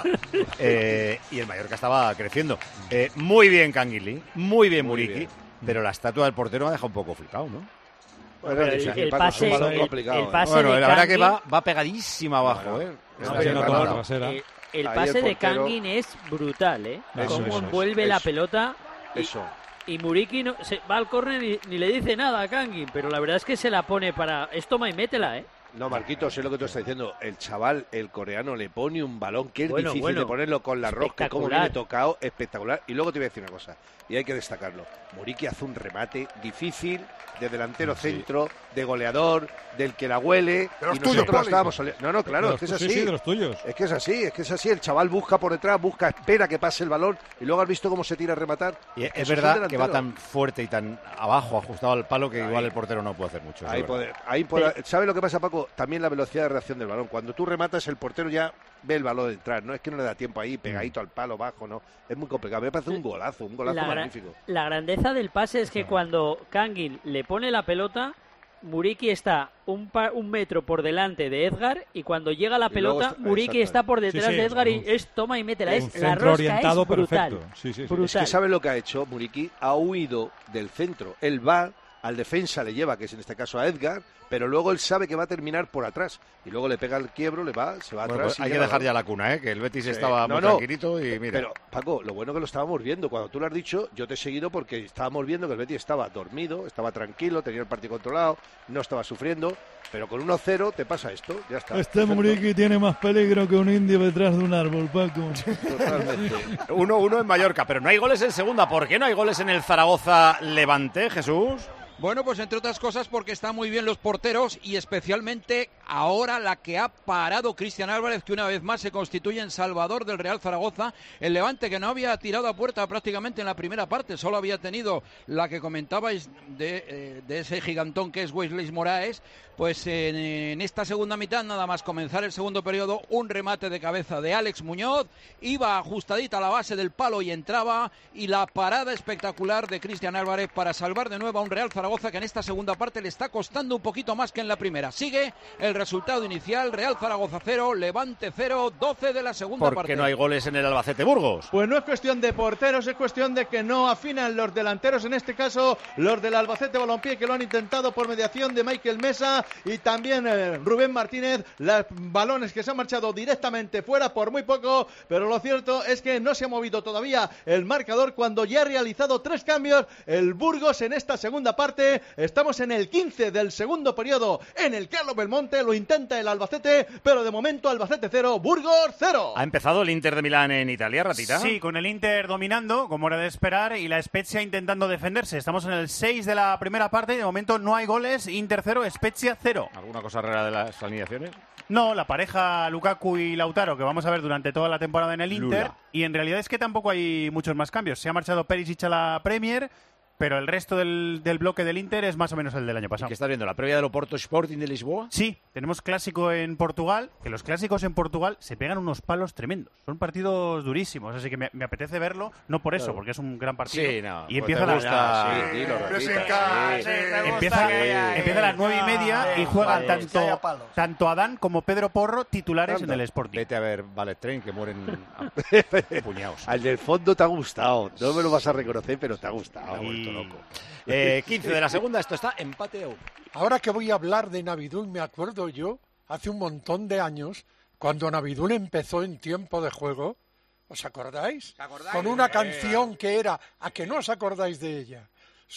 Speaker 3: Eh, y el Mallorca estaba creciendo. Eh, muy bien Canguilí, muy bien
Speaker 6: Muy
Speaker 3: Muriqui,
Speaker 6: bien.
Speaker 3: pero la estatua del portero me ha dejado un poco flipado, ¿no?
Speaker 6: Bueno,
Speaker 9: Pero
Speaker 6: el,
Speaker 9: el-
Speaker 6: el
Speaker 9: el
Speaker 6: Paco,
Speaker 9: pase-
Speaker 6: es un balón
Speaker 9: el-
Speaker 6: complicado,
Speaker 9: el
Speaker 6: ¿eh?
Speaker 9: pase
Speaker 3: Bueno,
Speaker 9: de
Speaker 3: la verdad que
Speaker 9: Kangin-
Speaker 3: va, va pegadísima abajo, ¿eh?
Speaker 15: Está
Speaker 3: Está
Speaker 15: haciendo
Speaker 3: bien,
Speaker 15: toda la
Speaker 3: claro.
Speaker 15: trasera.
Speaker 9: Eh, el
Speaker 6: Ahí
Speaker 9: pase
Speaker 6: el
Speaker 9: de
Speaker 6: portero-
Speaker 9: Kangin es brutal, ¿eh?
Speaker 6: Eso,
Speaker 9: Cómo
Speaker 6: eso,
Speaker 9: envuelve la
Speaker 6: eso.
Speaker 9: pelota. Y,
Speaker 6: Eso.
Speaker 9: y Muriqui no, se va al córner y ni le dice nada a Kangin, pero la verdad es que se la pone para... Es toma y métela, ¿eh?
Speaker 6: No, Marquito, sé lo que tú estás diciendo. El chaval, el coreano, le pone un balón que es
Speaker 9: Bueno,
Speaker 6: difícil
Speaker 9: bueno.
Speaker 6: de ponerlo con la rosca, como
Speaker 9: Espectacular.
Speaker 6: viene tocado, espectacular. Y luego te voy a decir una cosa, y hay que destacarlo. Muriqui hace un remate difícil, de delantero centro, de goleador, del que la huele.
Speaker 15: De los
Speaker 6: y
Speaker 15: tuyos,
Speaker 6: nosotros
Speaker 15: Poli.
Speaker 6: estábamos oli- No, no, claro,
Speaker 15: De
Speaker 6: es
Speaker 15: los
Speaker 6: que es
Speaker 15: tu-
Speaker 6: así.
Speaker 15: sí, sí, de los tuyos.
Speaker 6: Es que es así, es que es así. El chaval busca por detrás, busca, espera que pase el balón, y luego has visto cómo se tira a rematar.
Speaker 3: Y es
Speaker 6: Eso un
Speaker 3: verdad que va
Speaker 6: delantero.
Speaker 3: tan fuerte y tan abajo, ajustado al palo, que
Speaker 6: Ahí.
Speaker 3: igual el portero no puede hacer mucho.
Speaker 6: Ahí
Speaker 3: es verdad.
Speaker 6: puede, ahí puede- ¿Sabe lo que pasa, Paco? También la velocidad de reacción del balón. Cuando tú rematas, el portero ya ve el balón entrar. No es que no le da tiempo ahí, pegadito al palo, bajo, no. Es muy complicado. Me parece un golazo, un golazo
Speaker 9: La, gra-
Speaker 6: magnífico.
Speaker 9: la grandeza del pase es que cuando Kangin le pone la pelota, Muriqui está un, pa- un metro por delante de Edgar y cuando llega la
Speaker 6: Y luego
Speaker 9: pelota,
Speaker 6: está-
Speaker 9: Muriqui
Speaker 6: exacto.
Speaker 9: está por detrás
Speaker 15: Sí, sí,
Speaker 9: de Edgar y
Speaker 15: un-
Speaker 9: es toma y métela.
Speaker 15: un
Speaker 9: Es, la
Speaker 15: centro
Speaker 9: rosca
Speaker 15: orientado
Speaker 9: es brutal.
Speaker 15: perfecto. Sí, sí, sí.
Speaker 9: Brutal.
Speaker 6: Es que sabe lo que ha hecho Muriqui, ha huido del centro. Él va, al defensa le lleva, que es en este caso a Edgar, pero luego él sabe que va a terminar por atrás. Y luego le pega el quiebro, le va, se va
Speaker 3: Bueno,
Speaker 6: atrás.
Speaker 3: pues
Speaker 6: y
Speaker 3: hay que
Speaker 6: llega
Speaker 3: dejar
Speaker 6: al
Speaker 3: ya
Speaker 6: gol.
Speaker 3: la cuna, ¿eh? Que el Betis
Speaker 6: Sí.
Speaker 3: estaba
Speaker 6: No,
Speaker 3: muy
Speaker 6: no.
Speaker 3: tranquilito y mira.
Speaker 6: Pero, Paco, lo bueno que lo estábamos viendo, cuando tú lo has dicho, yo te he seguido porque estábamos viendo que el Betis estaba dormido, estaba tranquilo, tenía el partido controlado, no estaba sufriendo, pero con uno cero te pasa esto, ya está.
Speaker 21: Este
Speaker 6: Perfecto.
Speaker 21: Muriqui tiene más peligro que un indio detrás de un árbol, Paco.
Speaker 6: Totalmente.
Speaker 3: uno uno en Mallorca, pero no hay goles en segunda. ¿Por qué no hay goles en el Zaragoza Levante, Jesús?
Speaker 11: Bueno, pues entre otras cosas porque están muy bien los porteros y especialmente ahora la que ha parado Cristian Álvarez, que una vez más se constituye en salvador del Real Zaragoza. El Levante, que no había tirado a puerta prácticamente en la primera parte, solo había tenido la que comentabais de, eh, de ese gigantón que es Wesley Moraes. Pues en, en esta segunda mitad, nada más comenzar el segundo periodo, un remate de cabeza de Alex Muñoz, iba ajustadita a la base del palo y entraba, y la parada espectacular de Cristian Álvarez para salvar de nuevo a un Real Zaragoza que en esta segunda parte le está costando un poquito más que en la primera. Sigue el resultado inicial, Real Zaragoza cero, Levante cero, doce de la segunda
Speaker 3: ¿Por
Speaker 11: parte.
Speaker 3: qué no hay goles en el Albacete Burgos?
Speaker 22: Pues no es cuestión de porteros, es cuestión de que no afinan los delanteros, en este caso los del Albacete Balompié, que lo han intentado por mediación de Michael Mesa y también eh, Rubén Martínez, los balones que se han marchado directamente fuera por muy poco, pero lo cierto es que no se ha movido todavía el marcador cuando ya ha realizado tres cambios el Burgos en esta segunda parte. Estamos en el quince del segundo periodo en el Carlos Belmonte, lo intenta el Albacete, pero de momento Albacete cero, Burgos cero.
Speaker 3: ¿Ha empezado el Inter de Milán en Italia, Ratita?
Speaker 23: Sí, con el Inter dominando, como era de esperar, y la Spezia intentando defenderse. Estamos en el seis de la primera parte y de momento no hay goles. Inter cero, Spezia cero.
Speaker 3: ¿Alguna cosa rara de las alineaciones?
Speaker 23: No, la pareja Lukaku y Lautaro, que vamos a ver durante toda la temporada en el Inter.
Speaker 3: Lula.
Speaker 23: Y en realidad es que tampoco hay muchos más cambios. Se ha marchado Perisic a la Premier, pero el resto del, del bloque del Inter es más o menos el del año pasado.
Speaker 3: ¿Qué estás viendo? ¿La previa del Oporto Sporting de Lisboa?
Speaker 23: Sí, tenemos clásico en Portugal, que los clásicos en Portugal se pegan unos palos tremendos. Son partidos durísimos, así que me, me apetece verlo, no por eso,
Speaker 3: Claro.
Speaker 23: porque es un gran partido.
Speaker 3: Sí, no,
Speaker 23: y
Speaker 3: pues
Speaker 23: empieza,
Speaker 3: te
Speaker 23: la-
Speaker 3: gusta,
Speaker 23: Sí,
Speaker 3: sí, dilo,
Speaker 23: pero
Speaker 3: Ratita,
Speaker 23: sin ca-
Speaker 3: sí.
Speaker 23: sí, empieza, empieza a las nueve y media y juegan
Speaker 3: Palos.
Speaker 23: tanto, tanto Adán como Pedro Porro titulares
Speaker 3: Anda.
Speaker 23: en el Sporting.
Speaker 3: Vete a ver Ballet Train, que mueren a puñados.
Speaker 6: Al del fondo te ha gustado, no me lo vas a reconocer, pero te ha gustado.
Speaker 3: vuelto loco. Eh, quince de la segunda, esto está empate a uno.
Speaker 12: Ahora que voy a hablar de Navidul, me acuerdo yo, hace un montón de años, cuando Navidul empezó en tiempo de juego, ¿os acordáis? Con una canción que era, ¿a que no os acordáis de ella?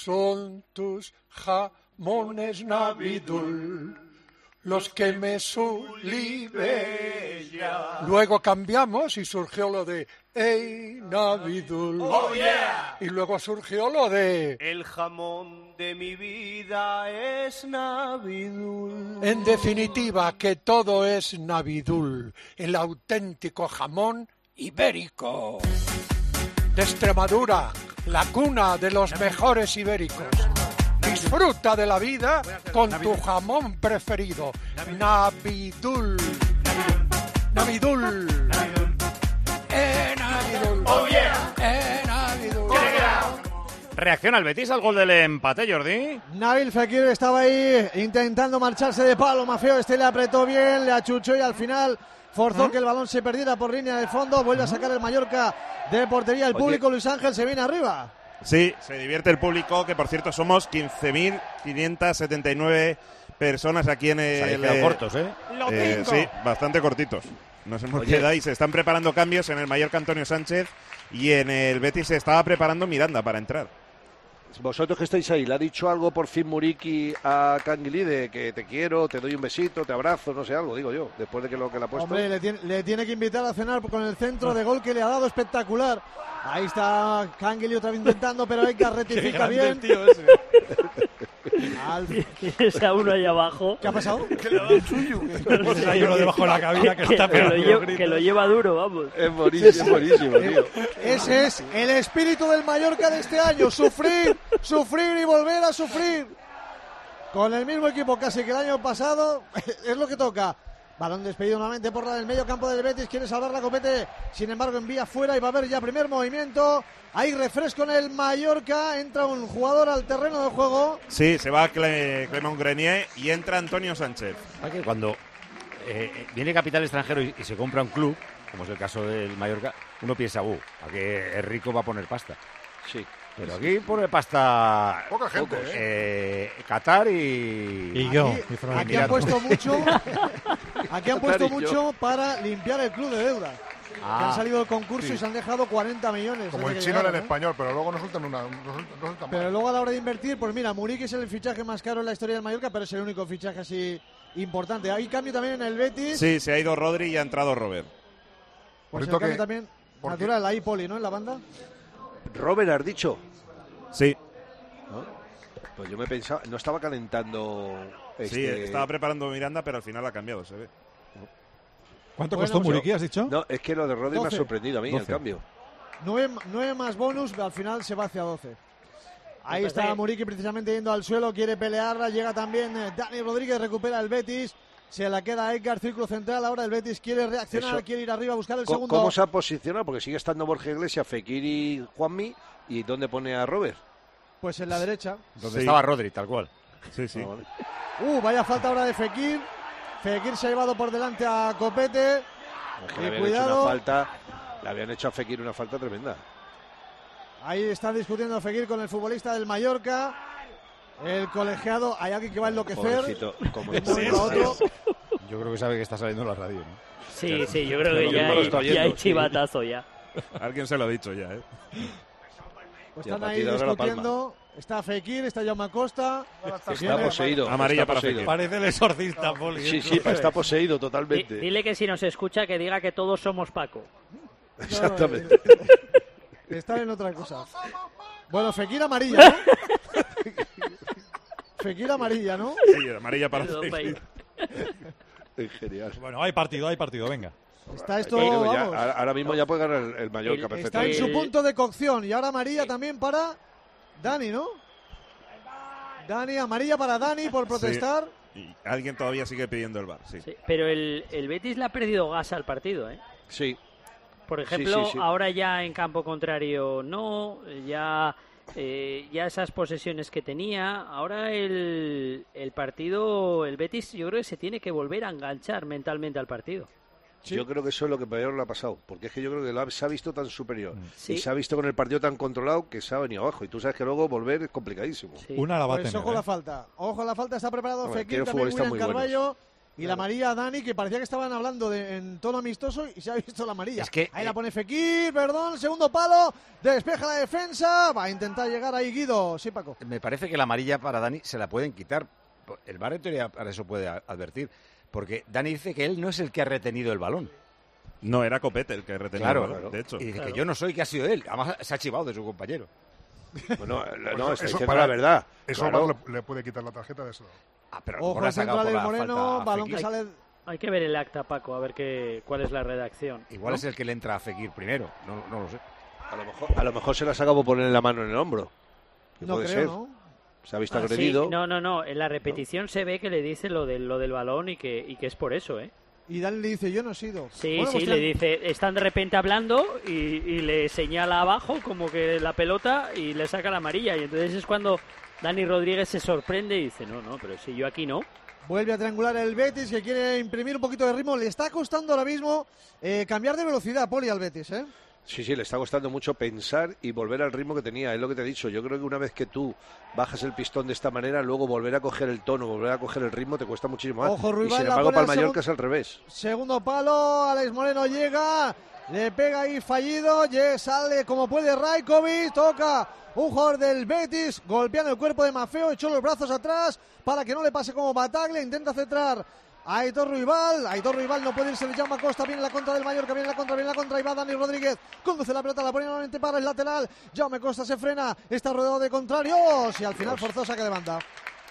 Speaker 12: Son tus jamones Navidul, los que me sulibella. Luego cambiamos y surgió lo de Ey Navidul.
Speaker 14: Oh, yeah.
Speaker 12: Y luego surgió lo de
Speaker 14: El jamón de mi vida es Navidul.
Speaker 12: En definitiva, que todo es Navidul, el auténtico jamón ibérico. De Extremadura, la cuna de los mejores ibéricos. Disfruta de la vida con tu jamón preferido, Navidul. Navidul. Eh, Navidul.
Speaker 3: Oh, yeah.
Speaker 12: Eh, Navidul.
Speaker 3: Reacciona el Betis al gol del empate, Jordi.
Speaker 10: Nabil Fekir estaba ahí intentando marcharse de palo. Mafeo este le apretó bien, le achuchó y al final forzó ¿Ah? que el balón se perdiera por línea de fondo. Vuelve a sacar el Mallorca de portería. El público, Oye. Luis Ángel, se viene arriba.
Speaker 7: Sí, se divierte el público, que por cierto somos quince mil quinientas setenta y nueve personas aquí en el...
Speaker 3: Se han quedado cortos, ¿eh?
Speaker 7: eh sí, bastante cortitos. Nos hemos Oye. quedado y se están preparando cambios en el Mallorca Antonio Sánchez y en el Betis se estaba preparando Miranda para entrar.
Speaker 6: Vosotros que estáis ahí, ¿le ha dicho algo por fin Muriqui a Canguilí de que te quiero, te doy un besito, te abrazo, no sé, algo, digo yo, después de que lo que le ha puesto?
Speaker 10: Hombre, le tiene, le tiene que invitar a cenar con el centro de gol que le ha dado espectacular. Ahí está Canguilí otra vez intentando, pero Edgar rectifica bien.
Speaker 23: Tío ese.
Speaker 9: Al... Tienes a uno ahí abajo.
Speaker 10: ¿Qué ha pasado?
Speaker 23: Que le ha dado el suyo. Hay uno debajo de la cabina que, que está
Speaker 9: que, lo lleva, que lo lleva duro, vamos.
Speaker 6: Es buenísimo, es buenísimo, tío.
Speaker 10: Ese es el espíritu del Mallorca de este año. Sufrir, sufrir y volver a sufrir. Con el mismo equipo casi que el año pasado. Es lo que toca. Balón despedido nuevamente por el medio campo del Betis. Quiere salvar la Copete. Sin embargo, envía fuera y va a haber ya primer movimiento. Hay refresco en el Mallorca. Entra un jugador al terreno de juego.
Speaker 7: Sí, se va Cle Clement Grenier y entra Antonio Sánchez.
Speaker 3: Que cuando eh, viene capital extranjero y, y se compra un club, como es el caso del Mallorca, uno piensa, uh, a que es rico va a poner pasta.
Speaker 6: Sí.
Speaker 3: Pero aquí pone pasta
Speaker 1: poca gente,
Speaker 3: pocos,
Speaker 1: ¿eh?
Speaker 3: eh, Qatar y...
Speaker 21: Y yo.
Speaker 10: Aquí, aquí han puesto mucho, aquí han puesto mucho para limpiar el club de deuda. Ah, que han salido del concurso sí. y se han dejado cuarenta millones.
Speaker 1: Como el chino en el ¿eh? español, pero luego no resultan una... No resultan, no resultan
Speaker 10: pero mal. Luego a la hora de invertir, pues mira, Muriqui es el fichaje más caro en la historia del Mallorca, pero es el único fichaje así importante. Hay cambio también en el Betis.
Speaker 7: Sí, se ha ido Rodri y ha entrado Robert.
Speaker 10: Pues el cambio que... también natural, ahí Poli, ¿no? En la banda.
Speaker 6: Robert, ¿has dicho?
Speaker 7: Sí.
Speaker 6: ¿No? Pues yo me pensaba, no estaba calentando. Este...
Speaker 7: Sí, estaba preparando Miranda, pero al final ha cambiado, se ve.
Speaker 15: ¿Cuánto bueno, costó Muriqui, has dicho?
Speaker 6: No, es que lo de Rodri me ha sorprendido a mí, doce. El cambio.
Speaker 10: nueve, nueve más bonus, al final se va hacia doce. Ahí está ahí. Muriqui precisamente yendo al suelo, quiere pelearla, llega también eh, Dani Rodríguez, recupera el Betis. Se la queda Edgar, círculo central. Ahora el Betis quiere reaccionar, Eso. quiere ir arriba a buscar el
Speaker 6: ¿Cómo,
Speaker 10: segundo.
Speaker 6: ¿Cómo se ha posicionado? Porque sigue estando Borja Iglesias, Fekir y Juanmi. ¿Y dónde pone a Robert?
Speaker 10: Pues en la derecha.
Speaker 3: Donde sí. estaba Rodri, tal cual.
Speaker 7: Sí, sí.
Speaker 6: Ah, vale.
Speaker 10: Uh, vaya falta ahora de Fekir. Fekir se ha llevado por delante a Copete.
Speaker 6: Es que y le cuidado. Una falta, le habían hecho a Fekir una falta tremenda.
Speaker 10: Ahí está discutiendo Fekir con el futbolista del Mallorca. El colegiado, hay alguien que va a enloquecer.
Speaker 6: Como
Speaker 10: otro.
Speaker 3: Yo creo que sabe que está saliendo en la radio, ¿no?
Speaker 9: Sí, sí, yo creo que ya hay, ya hay chivatazo ya.
Speaker 7: Alguien se lo ha dicho ya, ¿eh?
Speaker 10: Pues están ahí discutiendo. Está Fekir, está Jaume Costa.
Speaker 6: Está viene... poseído.
Speaker 7: Amarilla
Speaker 6: está
Speaker 7: para
Speaker 6: poseído.
Speaker 7: Fekir.
Speaker 23: Parece el exorcista, Poli.
Speaker 6: Sí, sí, está poseído totalmente.
Speaker 9: D dile que si nos escucha que diga que todos somos Paco.
Speaker 6: Exactamente.
Speaker 10: No, están en otra cosa. Bueno, Fekir amarilla, ¿no? Fekir amarilla, ¿no?
Speaker 7: Sí, amarilla para Fekir.
Speaker 6: Genial.
Speaker 15: Bueno, hay partido, hay partido, venga.
Speaker 10: Está esto,
Speaker 6: bueno, ya,
Speaker 10: vamos.
Speaker 6: Ahora mismo ya puede ganar el, el Mallorca
Speaker 10: el,
Speaker 6: perfectamente.
Speaker 10: Está en su punto de cocción y ahora amarilla también para Dani, ¿no? Dani, amarilla para Dani por protestar.
Speaker 7: Sí. Y alguien todavía sigue pidiendo el V A R, sí.
Speaker 9: sí pero el, el Betis le ha perdido gas al partido, ¿eh?
Speaker 6: Sí.
Speaker 9: Por ejemplo,
Speaker 6: sí, sí, sí.
Speaker 9: ahora ya en campo contrario no, ya... Eh, ya esas posesiones que tenía, ahora el, el partido, el Betis yo creo que se tiene que volver a enganchar mentalmente al partido.
Speaker 6: Sí. Yo creo que eso es lo que peor le ha pasado, porque es que yo creo que lo ha, se ha visto tan superior
Speaker 9: sí.
Speaker 6: y se ha visto con el partido tan controlado que se ha venido abajo y tú sabes que luego volver es complicadísimo.
Speaker 15: Sí. Una la va
Speaker 10: pues
Speaker 15: a tener,
Speaker 10: ojo
Speaker 15: ¿eh?
Speaker 10: la falta, ojo la falta, está preparado
Speaker 6: no,
Speaker 10: Fekir, también William Carballo
Speaker 6: buenos.
Speaker 10: Y la amarilla a Dani, que parecía que estaban hablando de, en tono amistoso y se ha visto la amarilla.
Speaker 3: Es que,
Speaker 10: ahí
Speaker 3: eh...
Speaker 10: la pone Fekir, perdón, segundo palo, despeja la defensa, va a intentar llegar ahí Guido. Sí, Paco.
Speaker 3: Me parece que la amarilla para Dani se la pueden quitar. El V A R en teoría para eso puede advertir. Porque Dani dice que él no es el que ha retenido el balón.
Speaker 7: No, era Copete el que retenía
Speaker 3: claro,
Speaker 7: el balón,
Speaker 3: claro.
Speaker 7: de hecho.
Speaker 3: Y dice
Speaker 9: claro.
Speaker 3: que yo no soy, que ha sido él. Además se ha chivado de su compañero.
Speaker 6: Bueno,
Speaker 1: pues
Speaker 6: no, está
Speaker 1: eso
Speaker 6: diciendo
Speaker 1: para,
Speaker 6: la verdad.
Speaker 1: Eso
Speaker 6: claro.
Speaker 1: le, le puede quitar la tarjeta de eso.
Speaker 3: Ah, pero
Speaker 10: ojo al central del Moreno, balón que sale...
Speaker 9: Hay que ver el acta, Paco, a ver qué, cuál es la redacción.
Speaker 3: Igual
Speaker 9: ¿no?
Speaker 3: es el que le entra a Fekir primero, no, no lo sé.
Speaker 6: A lo mejor, a lo mejor se las acabo por poner la mano en el hombro.
Speaker 10: No
Speaker 6: puede
Speaker 10: creo,
Speaker 6: ser.
Speaker 10: ¿no?
Speaker 6: Se ha visto
Speaker 9: Ah,
Speaker 6: agredido.
Speaker 9: sí. No, no, no. En la repetición ¿no? se ve que le dice lo del, lo del balón y que, y que es por eso, ¿eh?
Speaker 10: Y Dani le dice, yo no he sido.
Speaker 9: Sí,
Speaker 10: bueno,
Speaker 9: sí,
Speaker 10: pues
Speaker 9: le
Speaker 10: ten...
Speaker 9: dice, están de repente hablando y, y le señala abajo como que la pelota y le saca la amarilla. Y entonces es cuando Dani Rodríguez se sorprende y dice, no, no, pero si yo aquí no.
Speaker 10: Vuelve a triangular el Betis, que quiere imprimir un poquito de ritmo. Le está costando ahora mismo eh, cambiar de velocidad, Poli, al Betis, ¿eh?
Speaker 6: Sí, sí, le está costando mucho pensar y volver al ritmo que tenía. Es lo que te he dicho. Yo creo que una vez que tú bajas el pistón de esta manera, luego volver a coger el tono, volver a coger el ritmo, te cuesta muchísimo más.
Speaker 10: Ojo, Ruibal,
Speaker 6: y sin
Speaker 10: la
Speaker 6: embargo,
Speaker 10: pone
Speaker 6: para el
Speaker 10: al
Speaker 6: Mallorca
Speaker 10: segun-
Speaker 6: es al revés.
Speaker 10: Segundo palo, Alex Moreno llega, le pega ahí fallido, ye- sale como puede Rajkovic, toca un jugador del Betis, golpeando el cuerpo de Maffeo, echó los brazos atrás para que no le pase como Bataglia, intenta centrar a Aitor Ruibal, Aitor Ruibal no puede irse de Jaume Costa, viene la contra del Mallorca, viene la contra, viene la contra, y va Dani Rodríguez, conduce la pelota, la pone nuevamente para el lateral, Jaume Costa se frena, está rodeado de contrarios y al final forzó saque de banda.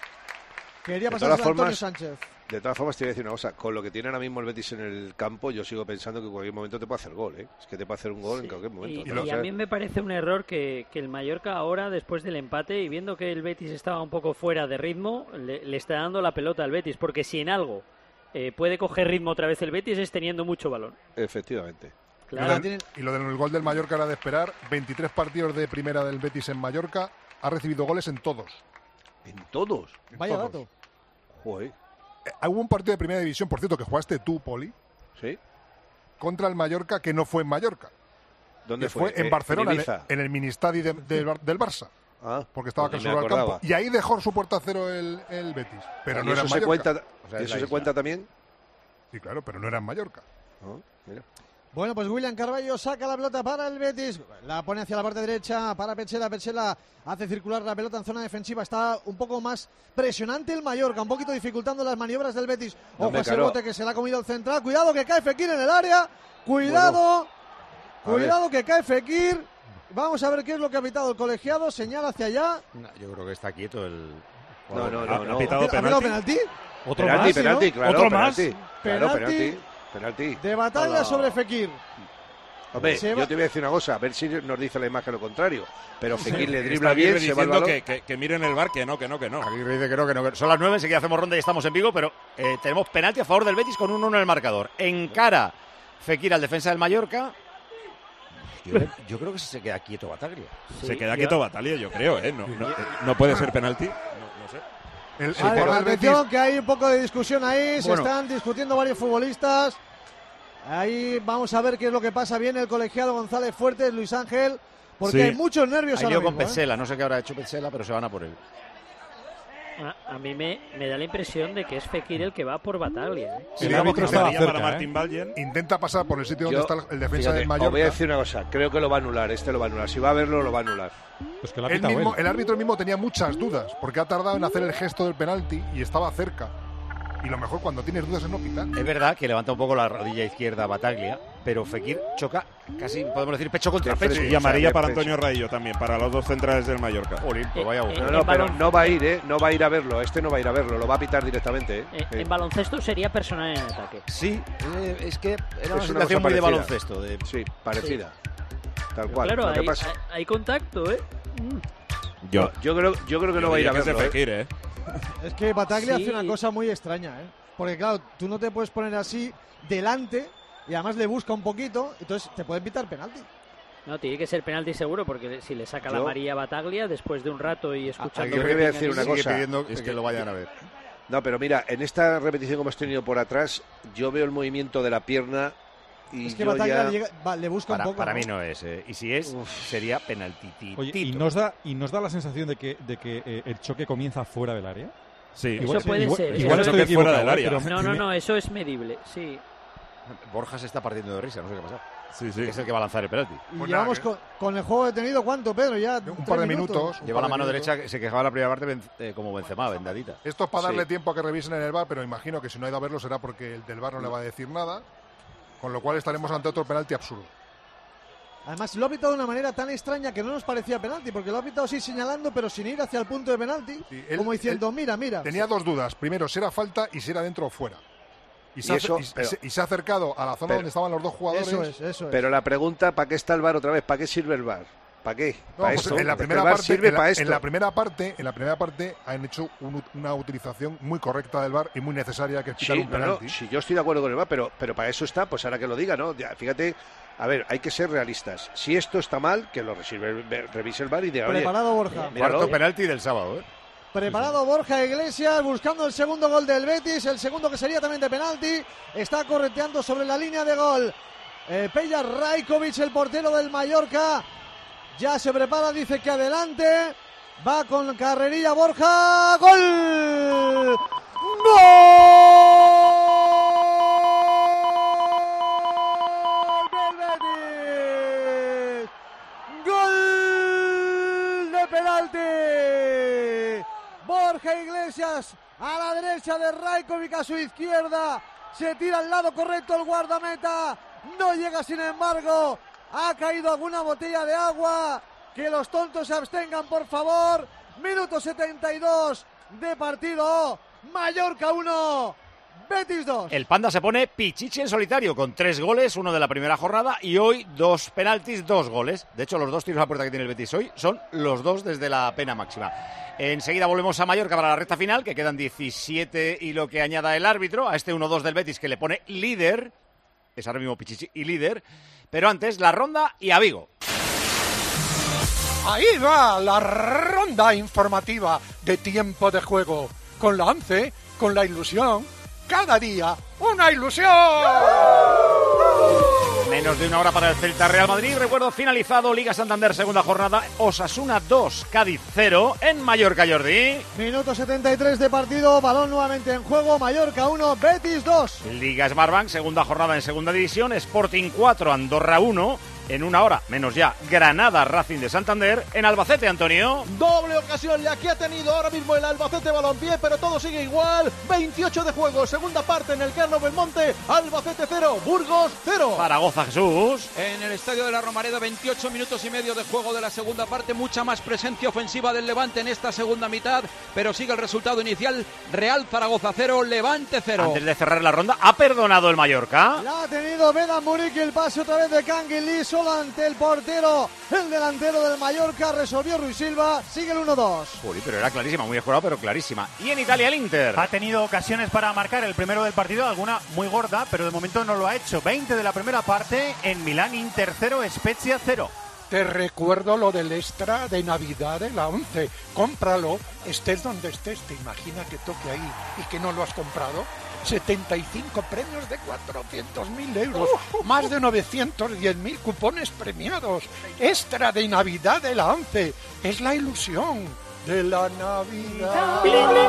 Speaker 10: Quería
Speaker 6: De
Speaker 10: pasarse
Speaker 6: todas
Speaker 10: a Antonio
Speaker 6: formas,
Speaker 10: Sánchez.
Speaker 6: De todas formas, te voy a decir una cosa. Con lo que tiene ahora mismo el Betis en el campo, yo sigo pensando que en cualquier momento te puede hacer gol, ¿eh? Es que te puede hacer un gol
Speaker 9: Sí.
Speaker 6: en cualquier momento.
Speaker 9: Y,
Speaker 6: ¿no?
Speaker 9: y
Speaker 6: O
Speaker 9: a
Speaker 6: sea,
Speaker 9: mí me parece un error que, que el Mallorca ahora, después del empate, y viendo que el Betis estaba un poco fuera de ritmo, le, le está dando la pelota al Betis, porque si en algo eh, puede coger ritmo otra vez el Betis es teniendo mucho balón.
Speaker 6: Efectivamente.
Speaker 9: Claro.
Speaker 1: Y, lo del, y lo del gol del Mallorca era de esperar. veintitrés partidos de primera del Betis en Mallorca. Ha recibido goles en todos.
Speaker 6: ¿En todos?
Speaker 1: En
Speaker 10: Vaya
Speaker 1: todos.
Speaker 10: dato.
Speaker 6: Joder.
Speaker 1: Eh, hubo un partido de primera división, por cierto, que jugaste tú, Poli.
Speaker 6: Sí.
Speaker 1: Contra el Mallorca, que no fue en Mallorca.
Speaker 6: ¿Dónde
Speaker 1: que
Speaker 6: fue?
Speaker 1: fue? En
Speaker 6: Eh,
Speaker 1: Barcelona,
Speaker 6: en
Speaker 1: en,
Speaker 6: Ibiza.
Speaker 1: en el Ministadi de- del Bar- del Barça.
Speaker 6: Ah,
Speaker 1: Porque estaba
Speaker 6: pues ni me
Speaker 1: clausurado el campo.
Speaker 6: acordaba.
Speaker 1: Y ahí dejó su puerta a cero el, el Betis. Pero
Speaker 6: ¿Y
Speaker 1: no era
Speaker 6: eso
Speaker 1: en
Speaker 6: se
Speaker 1: Mallorca.
Speaker 6: cuenta,
Speaker 1: O sea,
Speaker 6: ¿y
Speaker 1: es
Speaker 6: eso
Speaker 1: la
Speaker 6: se
Speaker 1: isla.
Speaker 6: cuenta también?
Speaker 1: Sí, claro, pero no era en Mallorca.
Speaker 6: Ah, mira.
Speaker 10: Bueno, pues William Carballo saca la pelota para el Betis, la pone hacia la parte derecha para Pechela, Pechela hace circular la pelota en zona defensiva, está un poco más presionante el Mallorca, un poquito dificultando las maniobras del Betis. Ojo
Speaker 6: Hombre,
Speaker 10: a ese
Speaker 6: claro.
Speaker 10: bote que se le ha comido el central, cuidado que cae Fekir en el área, cuidado,
Speaker 6: Bueno,
Speaker 10: cuidado que cae Fekir, vamos a ver qué es lo que ha pitado el colegiado, señala hacia allá.
Speaker 3: No, yo creo que está quieto el...
Speaker 6: No, no,
Speaker 7: ¿Ha-
Speaker 6: no.
Speaker 7: ha
Speaker 6: no.
Speaker 7: pitado
Speaker 10: ¿Ha pitado penalti?
Speaker 15: Otro
Speaker 6: Penalti,
Speaker 15: más.
Speaker 6: penalti,
Speaker 10: ¿no?
Speaker 6: claro,
Speaker 15: ¿Otro
Speaker 6: penalti.
Speaker 15: más?
Speaker 6: Claro,
Speaker 10: Penalti.
Speaker 6: penalti. Penalti.
Speaker 10: De batalla
Speaker 6: Hola.
Speaker 10: sobre Fekir.
Speaker 6: Hombre,
Speaker 10: Se
Speaker 6: yo
Speaker 10: va-
Speaker 6: te voy a decir una cosa, a ver si nos dice la imagen lo contrario. Pero Fekir le
Speaker 7: Está
Speaker 6: dribla
Speaker 7: Aguirre
Speaker 6: bien, se va al
Speaker 7: diciendo
Speaker 6: balón.
Speaker 7: que, que, que miren el bar, que no, que no, que no.
Speaker 3: Aguirre dice que no, que no, que no. Son las nueve, enseguida hacemos ronda y estamos en Vigo, pero eh, tenemos penalti a favor del Betis con un uno en el marcador. Encara Fekir al defensa del Mallorca. Yo, yo creo que se queda quieto Bataglia.
Speaker 7: Se
Speaker 9: Sí,
Speaker 7: queda
Speaker 9: yo-
Speaker 7: quieto Batalia, yo creo, ¿eh? No, no, no puede ser penalti. No, no sé.
Speaker 1: El, el
Speaker 10: Vale,
Speaker 1: jugador del Betis-
Speaker 10: atención, que hay un poco de discusión ahí, se
Speaker 3: Bueno.
Speaker 10: están discutiendo varios futbolistas. Ahí vamos a ver qué es lo que pasa. Viene el colegiado González Fuertes, Luis Ángel, porque
Speaker 7: Sí.
Speaker 10: hay muchos nervios
Speaker 3: Hay
Speaker 10: ahora
Speaker 3: lío con
Speaker 10: mismo, ¿eh?
Speaker 3: Petzela, no sé qué habrá hecho Petzela, pero se van a por él.
Speaker 9: A, a mí me, me da la impresión de que es Fekir el que va por Bataglia. ¿eh?
Speaker 1: Sí,
Speaker 15: El
Speaker 1: digamos
Speaker 15: árbitro
Speaker 1: que
Speaker 15: estaba
Speaker 7: Amarilla
Speaker 15: cerca,
Speaker 7: para
Speaker 15: ¿eh?
Speaker 7: Martín Ballen.
Speaker 1: intenta pasar por el sitio donde
Speaker 6: Yo,
Speaker 1: está el, el defensa
Speaker 6: fíjate,
Speaker 1: del
Speaker 6: os
Speaker 1: Mallorca.
Speaker 6: voy a decir una cosa, creo que lo va a anular, este lo va a anular. Si va a verlo, lo va a anular.
Speaker 15: Pues que la ha
Speaker 1: Él
Speaker 15: pitado
Speaker 1: mismo-
Speaker 15: él.
Speaker 1: el árbitro mismo tenía muchas dudas, porque ha tardado en hacer el gesto del penalti y estaba cerca. Y lo mejor cuando tienes dudas es no pitar.
Speaker 3: Es verdad que levanta un poco la rodilla izquierda a Bataglia, pero Fekir choca casi, podemos decir, pecho contra
Speaker 6: De
Speaker 3: pecho.
Speaker 6: frente.
Speaker 7: Y amarilla
Speaker 6: de
Speaker 7: para
Speaker 6: pecho.
Speaker 7: Antonio Raillo también, para los dos centrales del Mallorca.
Speaker 3: Jolín, pues vaya
Speaker 9: Eh,
Speaker 3: agujero.
Speaker 6: No,
Speaker 9: En
Speaker 6: no, pero
Speaker 9: balon-
Speaker 6: no va a ir, ¿eh? No va a ir a verlo, este no va a ir a verlo, lo va a pitar directamente, ¿eh?
Speaker 9: Eh,
Speaker 6: Sí.
Speaker 9: En baloncesto sería personal en ataque.
Speaker 3: Sí, eh, es que era
Speaker 6: Es
Speaker 3: una
Speaker 6: una
Speaker 3: situación
Speaker 6: cosa
Speaker 3: muy de
Speaker 6: parecida.
Speaker 3: baloncesto. De...
Speaker 6: Sí, parecida. Tal
Speaker 9: Pero
Speaker 6: cual.
Speaker 9: claro,
Speaker 6: Lo que
Speaker 9: hay,
Speaker 6: pasa-
Speaker 9: hay- hay contacto, ¿eh?
Speaker 7: Yo,
Speaker 6: yo creo, yo creo que no
Speaker 7: yo
Speaker 6: va a ir a
Speaker 7: diría que es
Speaker 6: verlo,
Speaker 7: de
Speaker 6: ¿eh?
Speaker 7: Fekir, ¿eh?
Speaker 10: Es que Bataglia
Speaker 9: Sí.
Speaker 10: hace una cosa muy extraña, ¿eh? Porque claro, tú no te puedes poner así delante y además le busca un poquito, entonces te pueden pitar penalti.
Speaker 9: No, tiene que ser penalti seguro, porque si le saca la
Speaker 6: Yo-
Speaker 9: amarilla a Bataglia después de un rato y escuchando...
Speaker 6: yo te voy a decir una
Speaker 3: Sigue
Speaker 6: cosa.
Speaker 3: pidiendo
Speaker 6: Es
Speaker 3: que,
Speaker 6: que-
Speaker 3: lo vayan a ver.
Speaker 6: No, pero mira, en esta repetición que hemos tenido por atrás, yo veo el movimiento de la pierna y
Speaker 10: Es que
Speaker 6: yo
Speaker 10: Bataglia
Speaker 6: ya...
Speaker 10: llega- va, le busca
Speaker 3: Para,
Speaker 10: un poco.
Speaker 3: para
Speaker 10: ¿no?
Speaker 3: mí no es. eh, Y si es, sería penalti.
Speaker 15: Oye, ¿y nos da, y nos da la sensación de que, de que eh, el choque comienza fuera del área?
Speaker 7: Sí.
Speaker 9: Eso puede
Speaker 15: igual,
Speaker 9: ser.
Speaker 15: Igual
Speaker 9: Eso
Speaker 15: estoy
Speaker 7: es fuera
Speaker 15: equivocado,
Speaker 7: del
Speaker 15: ¿eh?
Speaker 7: área.
Speaker 15: pero me-
Speaker 9: No, no,
Speaker 15: me-
Speaker 9: no, eso es medible, sí.
Speaker 3: Borja se está partiendo de risa, no sé qué pasa.
Speaker 7: Sí, sí.
Speaker 3: Que es el que va a lanzar el penalti.
Speaker 10: Y
Speaker 1: Pues
Speaker 10: llevamos
Speaker 1: nada,
Speaker 10: con, con el juego detenido, ¿cuánto, Pedro? Ya
Speaker 1: Un
Speaker 10: tres
Speaker 1: par de minutos. un
Speaker 3: Lleva
Speaker 1: par
Speaker 3: la
Speaker 1: de
Speaker 3: mano
Speaker 1: minutos.
Speaker 3: derecha, que se quejaba en la primera parte ben- eh, como Benzema, vendadita.
Speaker 1: Esto es para darle
Speaker 6: Sí.
Speaker 1: tiempo a que revisen en el bar, pero imagino que si no ha ido a verlo será porque el del bar no le va a decir nada. Con lo cual estaremos ante otro penalti absurdo.
Speaker 10: Además, lo ha pitado de una manera tan extraña que no nos parecía penalti, porque lo ha pitado así señalando, pero sin ir hacia el punto de penalti,
Speaker 1: Sí, él-
Speaker 10: como diciendo,
Speaker 1: él
Speaker 10: mira, mira.
Speaker 1: Tenía dos dudas. Primero, si era falta y si era dentro o fuera. Y se,
Speaker 6: y
Speaker 1: ha,
Speaker 6: eso,
Speaker 1: y,
Speaker 6: pero,
Speaker 1: se, y se ha acercado a la zona
Speaker 6: pero,
Speaker 1: donde estaban los dos jugadores.
Speaker 10: Eso es, eso es.
Speaker 6: Pero la pregunta, ¿para qué está el V A R otra vez? ¿Para qué sirve el V A R? ¿Para qué?
Speaker 1: No,
Speaker 6: ¿Para
Speaker 1: pues
Speaker 6: esto?
Speaker 1: en la
Speaker 6: Es que
Speaker 1: primera
Speaker 6: el V A R
Speaker 1: parte,
Speaker 6: sirve
Speaker 1: en la,
Speaker 6: para esto.
Speaker 1: en la primera parte, en la primera parte han hecho un, una utilización muy correcta del V A R y muy necesaria, que es quitar
Speaker 6: Sí,
Speaker 1: un
Speaker 6: no, no,
Speaker 1: penalti.
Speaker 6: sí, yo estoy de acuerdo con el V A R, pero, pero para eso está, pues ahora que lo diga, ¿no? Ya, fíjate, a ver, hay que ser realistas. Si esto está mal, que lo revise, revise el V A R y diga, oye,
Speaker 10: Preparado Borja.
Speaker 6: míralo.
Speaker 3: Cuarto penalti del sábado, ¿eh?
Speaker 10: Preparado Borja Iglesias buscando el segundo gol del Betis, el segundo que sería también de penalti. Está correteando sobre la línea de gol eh, Peja Rajkovic, el portero del Mallorca. Ya se prepara, dice que adelante. Va con carrerilla Borja. ¡Gol! ¡Gol del Betis! ¡Gol de penalti! Borja Iglesias a la derecha de Rajkovic, a su izquierda. Se tira al lado correcto el guardameta. No llega, sin embargo. Ha caído alguna botella de agua. Que los tontos se abstengan, por favor. Minuto setenta y dos de partido. Mallorca uno, Betis dos.
Speaker 3: El Panda se pone pichichi en solitario con tres goles, uno de la primera jornada y hoy dos penaltis, dos goles. De hecho, los dos tiros a puerta que tiene el Betis hoy son los dos desde la pena máxima. Enseguida volvemos a Mallorca para la recta final, que quedan diecisiete y lo que añada el árbitro a este uno dos del Betis, que le pone líder. Es ahora mismo pichichi y líder. Pero antes, la ronda y a Vigo.
Speaker 12: Ahí va la ronda informativa de tiempo de juego. Con la once, con la ilusión, cada día una ilusión.
Speaker 3: Menos de una hora para el Celta Real Madrid. Recuerdo finalizado Liga Santander segunda jornada. Osasuna dos, Cádiz cero en Mallorca, Jordi.
Speaker 10: Minuto setenta y tres de partido. Balón nuevamente en juego. Mallorca uno, Betis dos.
Speaker 3: Liga Smartbank segunda jornada en segunda división. Sporting cuatro, Andorra uno. En una hora, menos ya, Granada Racing de Santander. En Albacete, Antonio.
Speaker 22: Doble ocasión la que ha tenido ahora mismo el Albacete Balompié, pero todo sigue igual. veintiocho de juego, segunda parte en el Carlos Belmonte. Albacete cero, Burgos cero.
Speaker 3: Zaragoza, Jesús.
Speaker 11: En el Estadio de la Romareda, veintiocho minutos y medio de juego de la segunda parte. Mucha más presencia ofensiva del Levante en esta segunda mitad, pero sigue el resultado inicial. Real Zaragoza cero, Levante cero.
Speaker 3: Antes de cerrar la ronda, ¿ha perdonado el Mallorca?
Speaker 10: La ha tenido Vedan Muriqui, el pase otra vez de Canguilí, solo ante el portero. El delantero del Mallorca resolvió Ruiz Silva, sigue el uno dos.
Speaker 3: Uy, pero era clarísima, muy mejorado, pero clarísima. Y en Italia el Inter.
Speaker 23: Ha tenido ocasiones para marcar el primero del partido, alguna muy gorda, pero de momento no lo ha hecho. veinte de la primera parte en Milán, Inter cero, Spezia cero.
Speaker 12: Te recuerdo lo del extra de Navidad de la once. Cómpralo, estés donde estés. Te imaginas que toque ahí y que no lo has comprado. setenta y cinco premios de cuatrocientos mil euros. Más de novecientos diez mil cupones premiados. Extra de Navidad de la once. Es la ilusión de la Navidad.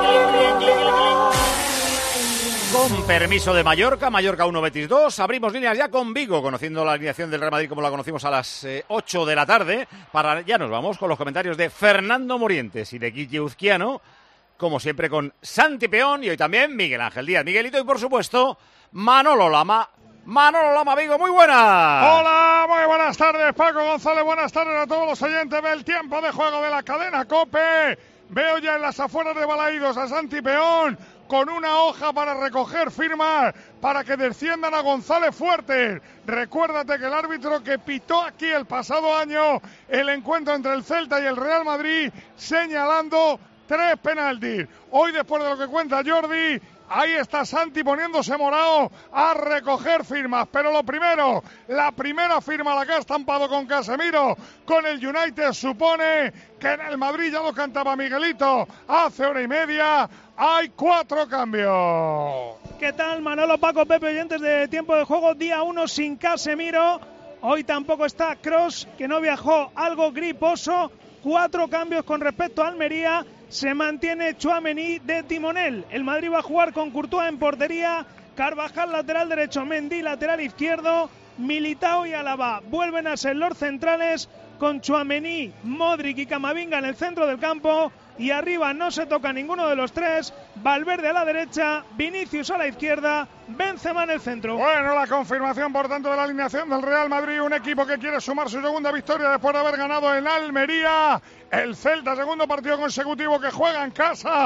Speaker 3: Con permiso de Mallorca, Mallorca uno, Betis dos. Abrimos líneas ya con Vigo, conociendo la alineación del Real Madrid como la conocimos a las eh, ocho de la tarde. Para, ya nos vamos con los comentarios de Fernando Morientes y de Guille Uzquiano, como siempre con Santi Peón y hoy también Miguel Ángel Díaz. Miguelito y por supuesto Manolo Lama. Manolo Lama, Vigo, muy buenas.
Speaker 2: Hola, muy buenas tardes, Paco González, buenas tardes a todos los oyentes del tiempo de juego de la cadena COPE. Veo ya en las afueras de Balaídos a Santi Peón con una hoja para recoger firmas para que desciendan a González Fuertes. Recuérdate que el árbitro que pitó aquí el pasado año el encuentro entre el Celta y el Real Madrid, señalando tres penaltis. Hoy, después de lo que cuenta Jordi, ahí está Santi poniéndose morado a recoger firmas. Pero lo primero, la primera firma la que ha estampado con Casemiro, con el United, supone que en el Madrid, ya lo cantaba Miguelito hace hora y media, hay cuatro cambios.
Speaker 5: ¿Qué tal, Manolo, Paco, Pepe, oyentes de tiempo de juego? Día uno sin Casemiro. Hoy tampoco está Kroos, que no viajó, algo griposo. Cuatro cambios con respecto a Almería. Se mantiene Tchouaméni de timonel. El Madrid va a jugar con Courtois en portería, Carvajal lateral derecho, Mendy lateral izquierdo, Militao y Alaba vuelven a ser los centrales, con Tchouaméni, Modric y Camavinga en el centro del campo, y arriba no se toca ninguno de los tres. Valverde a la derecha, Vinicius a la izquierda, Benzema en el centro.
Speaker 2: Bueno, la confirmación por tanto de la alineación del Real Madrid, un equipo que quiere sumar su segunda victoria después de haber ganado en Almería. El Celta, segundo partido consecutivo que juega en casa,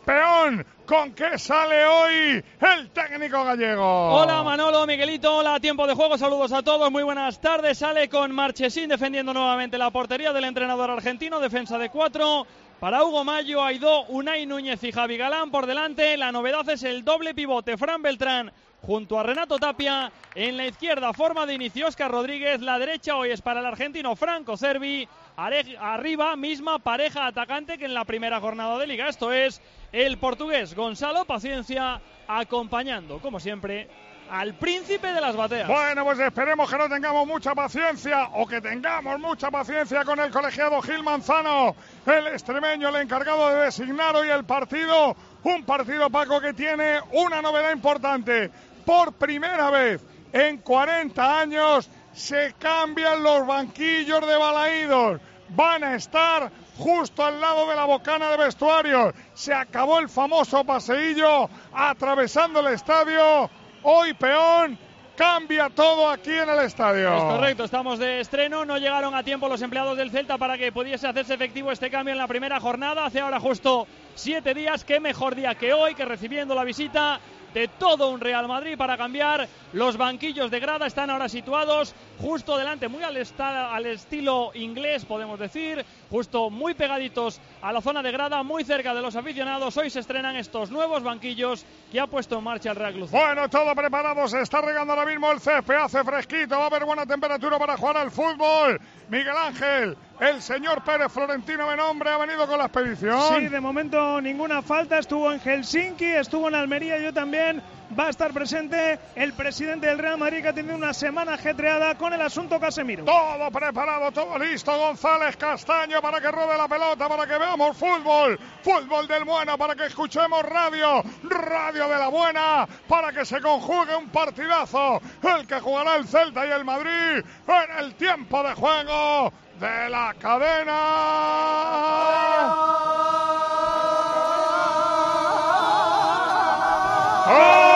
Speaker 2: Peón, ¿con qué sale hoy el técnico gallego?
Speaker 4: Hola Manolo, Miguelito, hola, tiempo de juego, saludos a todos, muy buenas tardes. Sale con Marchesín defendiendo nuevamente la portería del entrenador argentino, defensa de cuatro. Para Hugo Mayo, Aidó, Unai Núñez y Javi Galán por delante. La novedad es el doble pivote, Fran Beltrán junto a Renato Tapia. En la izquierda, forma de inicio, Óscar Rodríguez. La derecha hoy es para el argentino Franco Cervi. Arriba, misma pareja atacante que en la primera jornada de Liga. Esto es el portugués Gonzalo Paciencia, acompañando, como siempre, al príncipe de las bateas.
Speaker 2: Bueno, pues esperemos que no tengamos mucha paciencia, o que tengamos mucha paciencia con el colegiado Gil Manzano, el extremeño, el encargado de designar hoy el partido. Un partido, Paco, que tiene una novedad importante. Por primera vez en cuarenta años se cambian los banquillos de Balaídos. Van a estar justo al lado de la bocana de vestuarios. Se acabó el famoso paseillo atravesando el estadio. Hoy, Peón, cambia todo aquí en el estadio.
Speaker 4: Es correcto, estamos de estreno. No llegaron a tiempo los empleados del Celta para que pudiese hacerse efectivo este cambio en la primera jornada. Hace ahora justo siete días. Qué mejor día que hoy, que recibiendo la visita de todo un Real Madrid para cambiar. Los banquillos de grada están ahora situados justo delante, muy al, esta, al estilo inglés, podemos decir, justo muy pegaditos a la zona de grada, muy cerca de los aficionados. Hoy se estrenan estos nuevos banquillos que ha puesto en marcha el Real Club.
Speaker 2: Bueno, todo preparado, se está regando ahora mismo el césped, hace fresquito, va a haber buena temperatura para jugar al fútbol. Miguel Ángel, el señor Pérez Florentino Menombre ha venido con la expedición.
Speaker 5: Sí, de momento ninguna falta, estuvo en Helsinki, estuvo en Almería, yo también. Va a estar presente el presidente del Real Madrid, que ha tenido una semana ajetreada con el asunto Casemiro.
Speaker 2: Todo preparado, todo listo. González Castaño para que rode la pelota, para que veamos fútbol. Fútbol del bueno, para que escuchemos radio. Radio de la buena, para que se conjugue un partidazo. El que jugará el Celta y el Madrid en el tiempo de juego de la cadena. ¡Oh!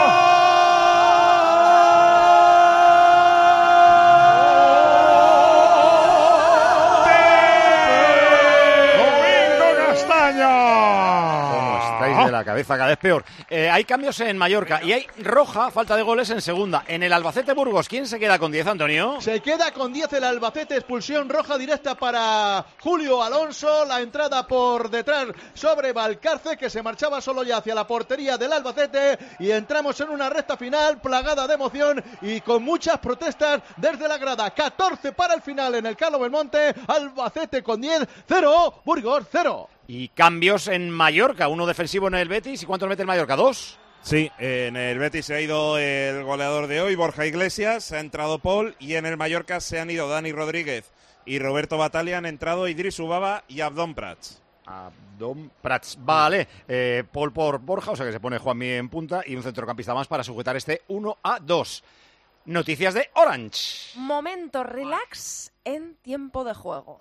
Speaker 3: De la cabeza, cada vez peor. Eh, hay cambios en Mallorca y hay roja, falta de goles en segunda. En el Albacete Burgos, ¿quién se queda con diez, Antonio?
Speaker 22: Se queda con diez el Albacete, expulsión roja directa para Julio Alonso. La entrada por detrás sobre Valcarce, que se marchaba solo ya hacia la portería del Albacete. Y entramos en una recta final plagada de emoción y con muchas protestas desde la grada. catorce para el final en el Carlos Belmonte. Albacete con diez, cero, Burgos cero.
Speaker 3: Y cambios en Mallorca, uno defensivo en el Betis. ¿Y cuántos mete el Mallorca? ¿Dos?
Speaker 7: Sí, en el Betis se ha ido el goleador de hoy, Borja Iglesias, se ha entrado Paul, y en el Mallorca se han ido Dani Rodríguez y Roberto Batalla, han entrado Idris Ubaba y Abdón Prats.
Speaker 3: Abdón Prats, vale. Eh, Paul por Borja, o sea que se pone Juanmi en punta y un centrocampista más para sujetar este uno a dos. Noticias de Orange.
Speaker 8: Momento relax en tiempo de juego.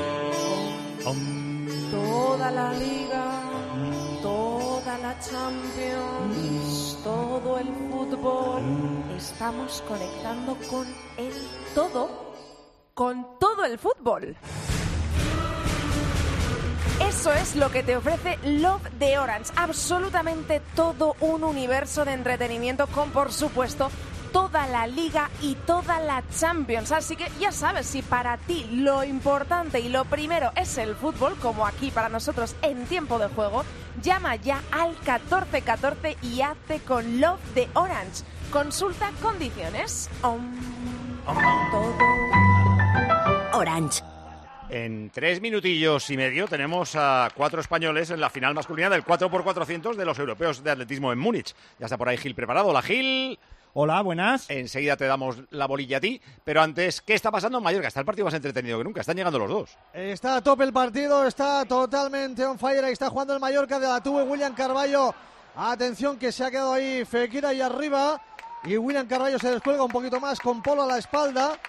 Speaker 8: Toda la Liga, toda la Champions, todo el fútbol. Estamos conectando con el todo, con todo el fútbol. Eso es lo que te ofrece Love de Orange. Absolutamente todo un universo de entretenimiento con, por supuesto, toda la Liga y toda la Champions. Así que ya sabes, si para ti lo importante y lo primero es el fútbol, como aquí para nosotros en tiempo de juego, llama ya al catorce catorce y hazte con Love de Orange. Consulta condiciones. Om, om, todo.
Speaker 3: Orange. En tres minutillos y medio tenemos a cuatro españoles en la final masculina del cuatro por cuatrocientos de los europeos de atletismo en Múnich. Ya está por ahí Gil preparado. Hola, Gil.
Speaker 13: Hola, buenas.
Speaker 3: Enseguida te damos la bolilla a ti, pero antes, ¿qué está pasando en Mallorca? Está el partido más entretenido que nunca, están llegando los dos.
Speaker 10: Está a tope el partido, está totalmente on fire, ahí está jugando el Mallorca, de la tuve William Carballo. Atención que se ha quedado ahí Fekir ahí arriba y William Carballo se descuelga un poquito más con Polo a la espalda.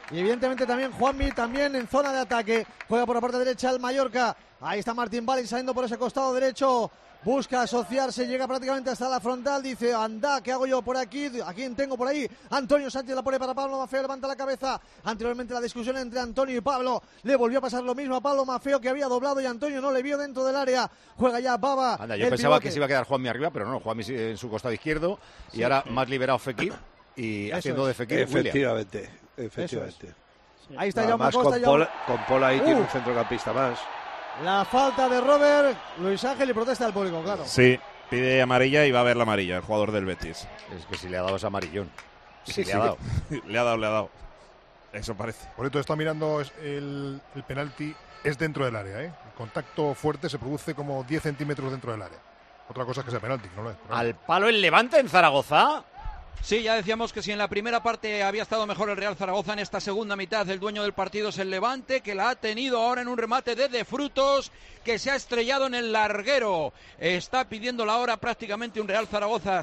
Speaker 10: Y evidentemente también Juanmi, también en zona de ataque. Juega por la parte derecha el Mallorca. Ahí está Martín Valls saliendo por ese costado derecho. Busca asociarse, llega prácticamente hasta la frontal. Dice, anda, ¿qué hago yo por aquí? ¿A quién tengo por ahí? Antonio Sánchez la pone para Pablo Maffeo, levanta la cabeza. Anteriormente la discusión entre Antonio y Pablo. Le volvió a pasar lo mismo a Pablo Maffeo, que había doblado y Antonio no le vio dentro del área. Juega ya Baba.
Speaker 3: Anda, yo pensaba pivote. que se iba a quedar Juanmi arriba, pero no, Juanmi en su costado izquierdo. Y sí, ahora sí. más liberado Fekir. Y Eso haciendo es. de Fekir
Speaker 6: Efectivamente, efectivamente.
Speaker 10: Es. Ahí está Jaume Costa.
Speaker 6: Con, Paul, con Paul ahí uh. tiene un centrocampista más.
Speaker 10: La falta de Robert, Luis Ángel, y protesta del público, claro.
Speaker 7: Sí, pide amarilla y va a ver la amarilla, el jugador del Betis.
Speaker 3: Es que si le ha dado ese amarillón.
Speaker 7: Sí, sí, le ha dado. le ha dado, le ha dado. Eso parece.
Speaker 1: Por esto está mirando el, el penalti, es dentro del área, ¿eh? El contacto fuerte se produce como diez centímetros dentro del área. Otra cosa es que sea penalti, no lo es.
Speaker 3: ¿Al palo el Levante en Zaragoza?
Speaker 11: Sí, ya decíamos que si en la primera parte había estado mejor el Real Zaragoza, en esta segunda mitad el dueño del partido es el Levante, que la ha tenido ahora en un remate de De Frutos, que se ha estrellado en el larguero. Está pidiendo la hora prácticamente un Real Zaragoza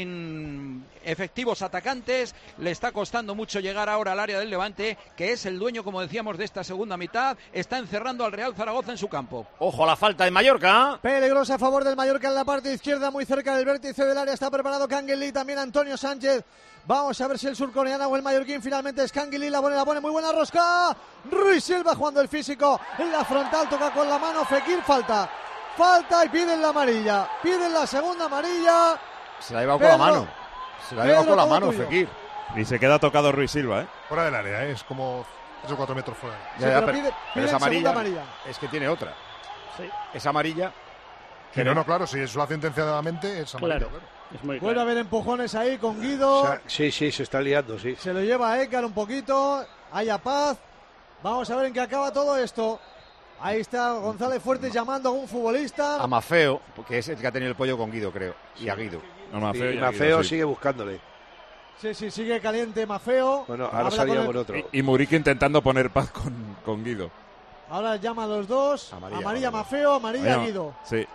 Speaker 11: sin efectivos atacantes. Le está costando mucho llegar ahora al área del Levante, que es el dueño, como decíamos, de esta segunda mitad. Está encerrando al Real Zaragoza en su campo.
Speaker 3: Ojo a la falta de Mallorca.
Speaker 10: Peligrosa a favor del Mallorca en la parte izquierda, muy cerca del vértice del área. Está preparado Canguilí, también Antonio Sánchez. Vamos a ver si el surcoreano o el mallorquín finalmente es Canguilí. La pone, la pone, muy buena rosca. Ruiz Silva jugando el físico en la frontal, toca con la mano. Fekir, falta. Falta y piden la amarilla. Piden la segunda amarilla.
Speaker 3: Se la ha llevado con la mano. Se la ha llevado con la mano, Fekir.
Speaker 7: Y se queda tocado Ruiz Silva, ¿eh?
Speaker 1: Fuera del área, ¿eh? Es como tres o cuatro metros fuera.
Speaker 10: Sí, ya, ya, pero, pide,
Speaker 3: pero esa amarilla, amarilla es que tiene otra.
Speaker 4: Sí.
Speaker 3: Esa amarilla.
Speaker 1: Que no, no, claro, si eso lo hace intencionadamente, es amarilla,
Speaker 4: claro.
Speaker 1: claro.
Speaker 4: Es muy
Speaker 10: Vuelve
Speaker 4: claro.
Speaker 10: a haber empujones ahí con Guido.
Speaker 6: O sea, sí, sí, se está liando, sí.
Speaker 10: Se lo lleva a Ekar un poquito. Haya paz. Vamos a ver en qué acaba todo esto. Ahí está González Fuertes llamando a un futbolista.
Speaker 3: A Maffeo, porque es el que ha tenido el pollo con Guido, creo. Sí. Y a Guido.
Speaker 6: No, Maffeo, y Maffeo sí. sigue buscándole.
Speaker 10: Sí, sí, sigue caliente Maffeo.
Speaker 6: Bueno, ahora salía por otro.
Speaker 7: Y, y Muriqui intentando poner paz con, con Guido.
Speaker 10: Ahora llama a los dos. Amarilla, amarilla Maffeo, amarilla Amarilla. Guido.
Speaker 7: Sí.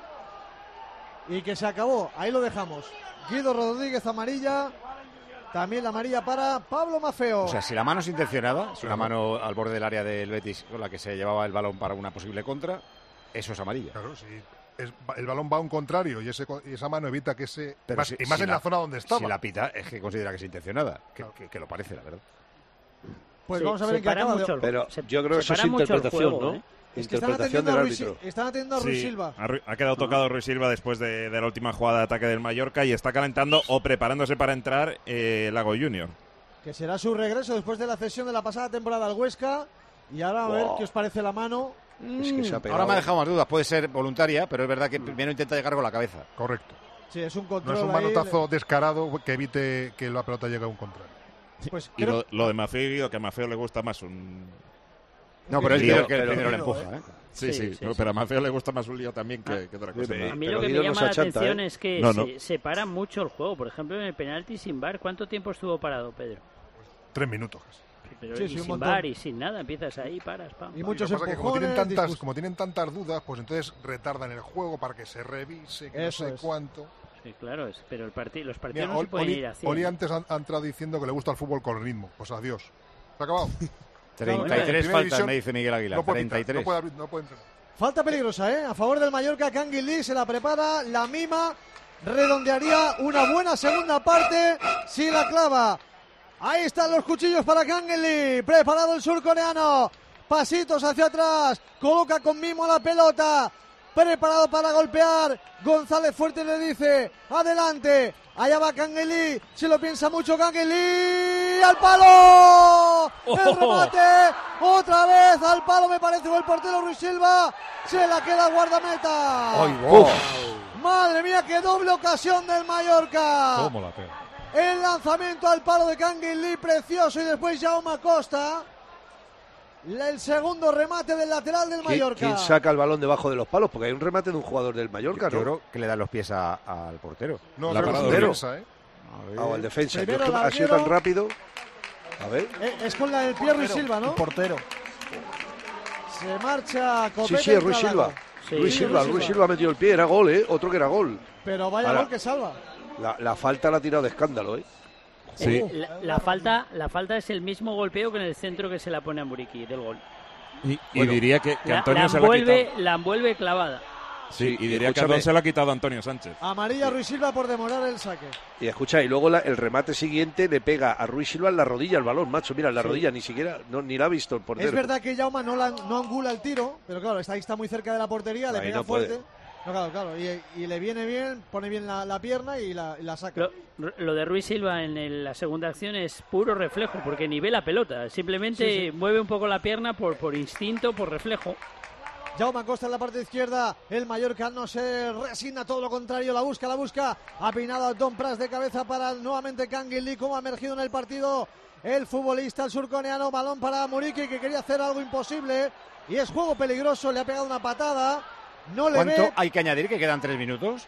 Speaker 10: Y que se acabó, ahí lo dejamos. Guido Rodríguez amarilla, también la amarilla para Pablo Maffeo.
Speaker 3: O sea, si la mano es intencionada, si una mano al borde del área del Betis con la que se llevaba el balón para una posible contra, eso es amarilla.
Speaker 1: Claro, si es, el balón va a un contrario y, ese, y esa mano evita que ese...
Speaker 3: Pero
Speaker 1: más,
Speaker 3: si,
Speaker 1: y más
Speaker 3: si
Speaker 1: en
Speaker 3: la,
Speaker 1: la zona donde estaba.
Speaker 3: Si la pita es que considera que es intencionada, que, claro. que, que lo parece, la verdad.
Speaker 10: Pues
Speaker 9: sí,
Speaker 10: vamos a ver en qué acaba.
Speaker 9: De...
Speaker 6: Pero
Speaker 9: se,
Speaker 6: yo creo que eso es interpretación,
Speaker 9: juego,
Speaker 6: ¿no?
Speaker 9: ¿eh?
Speaker 10: Es que están atendiendo, Ruiz, están atendiendo a Ruiz
Speaker 7: sí,
Speaker 10: Silva.
Speaker 7: Ha, ha quedado tocado Ruiz Silva después de, de la última jugada de ataque del Mallorca y está calentando o preparándose para entrar eh, Lago Junior.
Speaker 10: Que será su regreso después de la cesión de la pasada temporada al Huesca. Y ahora a wow. ver qué os parece la mano.
Speaker 3: Es que se ha ahora me ha dejado más dudas. Puede ser voluntaria, pero es verdad que primero intenta llegar con la cabeza.
Speaker 1: Correcto.
Speaker 10: Sí, es un control.
Speaker 1: No es un manotazo ahí descarado que evite que la pelota llegue a un contrario.
Speaker 10: Pues
Speaker 7: y creo... lo, lo de Maffeo, que a Maffeo le gusta más un...
Speaker 3: No, pero es lío, que el primero le empuja, ¿eh?
Speaker 7: Sí, sí, sí, sí, no, sí, pero a Maffeo le gusta más un lío también que, que otra cosa.
Speaker 9: A mí lo que me llama la atención
Speaker 6: ¿eh?
Speaker 9: es que
Speaker 7: no,
Speaker 9: se,
Speaker 7: no.
Speaker 9: se para mucho el juego. Por ejemplo, en el penalti sin V A R, ¿cuánto tiempo estuvo parado, Pedro?
Speaker 1: Pues tres minutos.
Speaker 9: Pero
Speaker 10: sí,
Speaker 9: y
Speaker 10: sí,
Speaker 9: sin V A R y sin nada, empiezas ahí, paras, pam.
Speaker 10: Y muchos
Speaker 1: empujones, que como tienen tantas, como tienen tantas dudas, pues entonces retardan el juego para que se revise, que
Speaker 10: Eso
Speaker 1: no sé
Speaker 10: es.
Speaker 1: cuánto.
Speaker 9: Sí, claro, es, pero el partido, los partidos
Speaker 1: Mira,
Speaker 9: no
Speaker 1: Oli,
Speaker 9: se pueden
Speaker 1: Oli,
Speaker 9: ir así.
Speaker 1: Oli antes ha, ha entrado diciendo que le gusta el fútbol con ritmo. Pues adiós. ¿Se ha acabado?
Speaker 3: treinta y tres faltas, me dice Miguel Aguilar.
Speaker 1: No puede
Speaker 3: treinta y tres.
Speaker 1: No puede, no puede entrar.
Speaker 10: Falta peligrosa, ¿eh? A favor del Mallorca, Canguilí se la prepara, la mima, redondearía una buena segunda parte si la clava. Ahí están los cuchillos para Canguilí, preparado el surcoreano, pasitos hacia atrás, coloca con mimo la pelota, preparado para golpear, González Fuerte le dice, adelante, allá va Canguilí, se lo piensa mucho Canguilí, al palo, el remate, otra vez al palo me parece, o el portero Ruiz Silva, se la queda guardameta.
Speaker 3: ¡Ay, wow!
Speaker 10: Madre mía, qué doble ocasión del Mallorca.
Speaker 15: ¿Cómo la pega?
Speaker 10: El lanzamiento al palo de Canguilí, precioso, y después Jaume Costa. El segundo remate del lateral del Mallorca.
Speaker 6: ¿Quién saca el balón debajo de los palos? Porque hay un remate de un jugador del Mallorca,
Speaker 3: yo,
Speaker 6: ¿no?
Speaker 3: yo creo que le dan los pies a, al portero.
Speaker 1: No,
Speaker 6: la
Speaker 1: parado defensa, ¿eh?
Speaker 6: Ah, o al defensa.
Speaker 10: Primero
Speaker 6: Yo, ha sido tan rápido. A ver.
Speaker 10: Eh, es con la del pie Ruiz Silva, ¿no?
Speaker 22: El portero.
Speaker 10: Se marcha Copete.
Speaker 6: Sí, sí, Ruiz Silva.
Speaker 9: Sí,
Speaker 6: Ruiz
Speaker 9: sí,
Speaker 6: Silva,
Speaker 10: Ruiz
Speaker 6: Ruiz
Speaker 10: Silva.
Speaker 6: Silva ha metido el pie, era gol, ¿eh? Otro que era gol.
Speaker 10: Pero vaya
Speaker 6: Ahora,
Speaker 10: gol que salva.
Speaker 6: La, la falta la ha tirado de escándalo, ¿eh?
Speaker 9: Sí. Eh, la, la, falta, la falta es el mismo golpeo que en el centro que se la pone a Muriqui del gol.
Speaker 7: Y, bueno, y diría que, que Antonio
Speaker 9: la, la
Speaker 7: se
Speaker 9: envuelve,
Speaker 7: la ha quitado.
Speaker 9: La envuelve clavada.
Speaker 7: Sí, y diría que Adón se lo ha quitado a Antonio Sánchez.
Speaker 10: Amarilla Ruiz Silva por demorar el saque.
Speaker 6: Y escucha, y luego la, el remate siguiente le pega a Ruiz Silva en la rodilla el balón, macho. Mira, en la sí. rodilla ni siquiera, no, ni la ha visto el portero.
Speaker 10: Es verdad que Jaume no, la, no angula el tiro, pero claro, está ahí está muy cerca de la portería, ahí le pega no fuerte. No, claro, claro, y, y le viene bien, pone bien la, la pierna y la, y la saca.
Speaker 9: Lo, lo de Ruiz Silva en el, la segunda acción es puro reflejo, porque ni ve la pelota, simplemente sí, sí. mueve un poco la pierna por, por instinto, por reflejo.
Speaker 10: Jaume Acosta en la parte izquierda, el Mallorca no se resigna, todo lo contrario, la busca, la busca, ha peinado a Don Pras de cabeza para nuevamente Kangin Lee, como ha emergido en el partido el futbolista, el surcoreano, balón para Muriqui que quería hacer algo imposible y es juego peligroso, le ha pegado una patada, no le
Speaker 3: ¿Cuánto
Speaker 10: ve.
Speaker 3: hay que añadir? Que quedan tres minutos.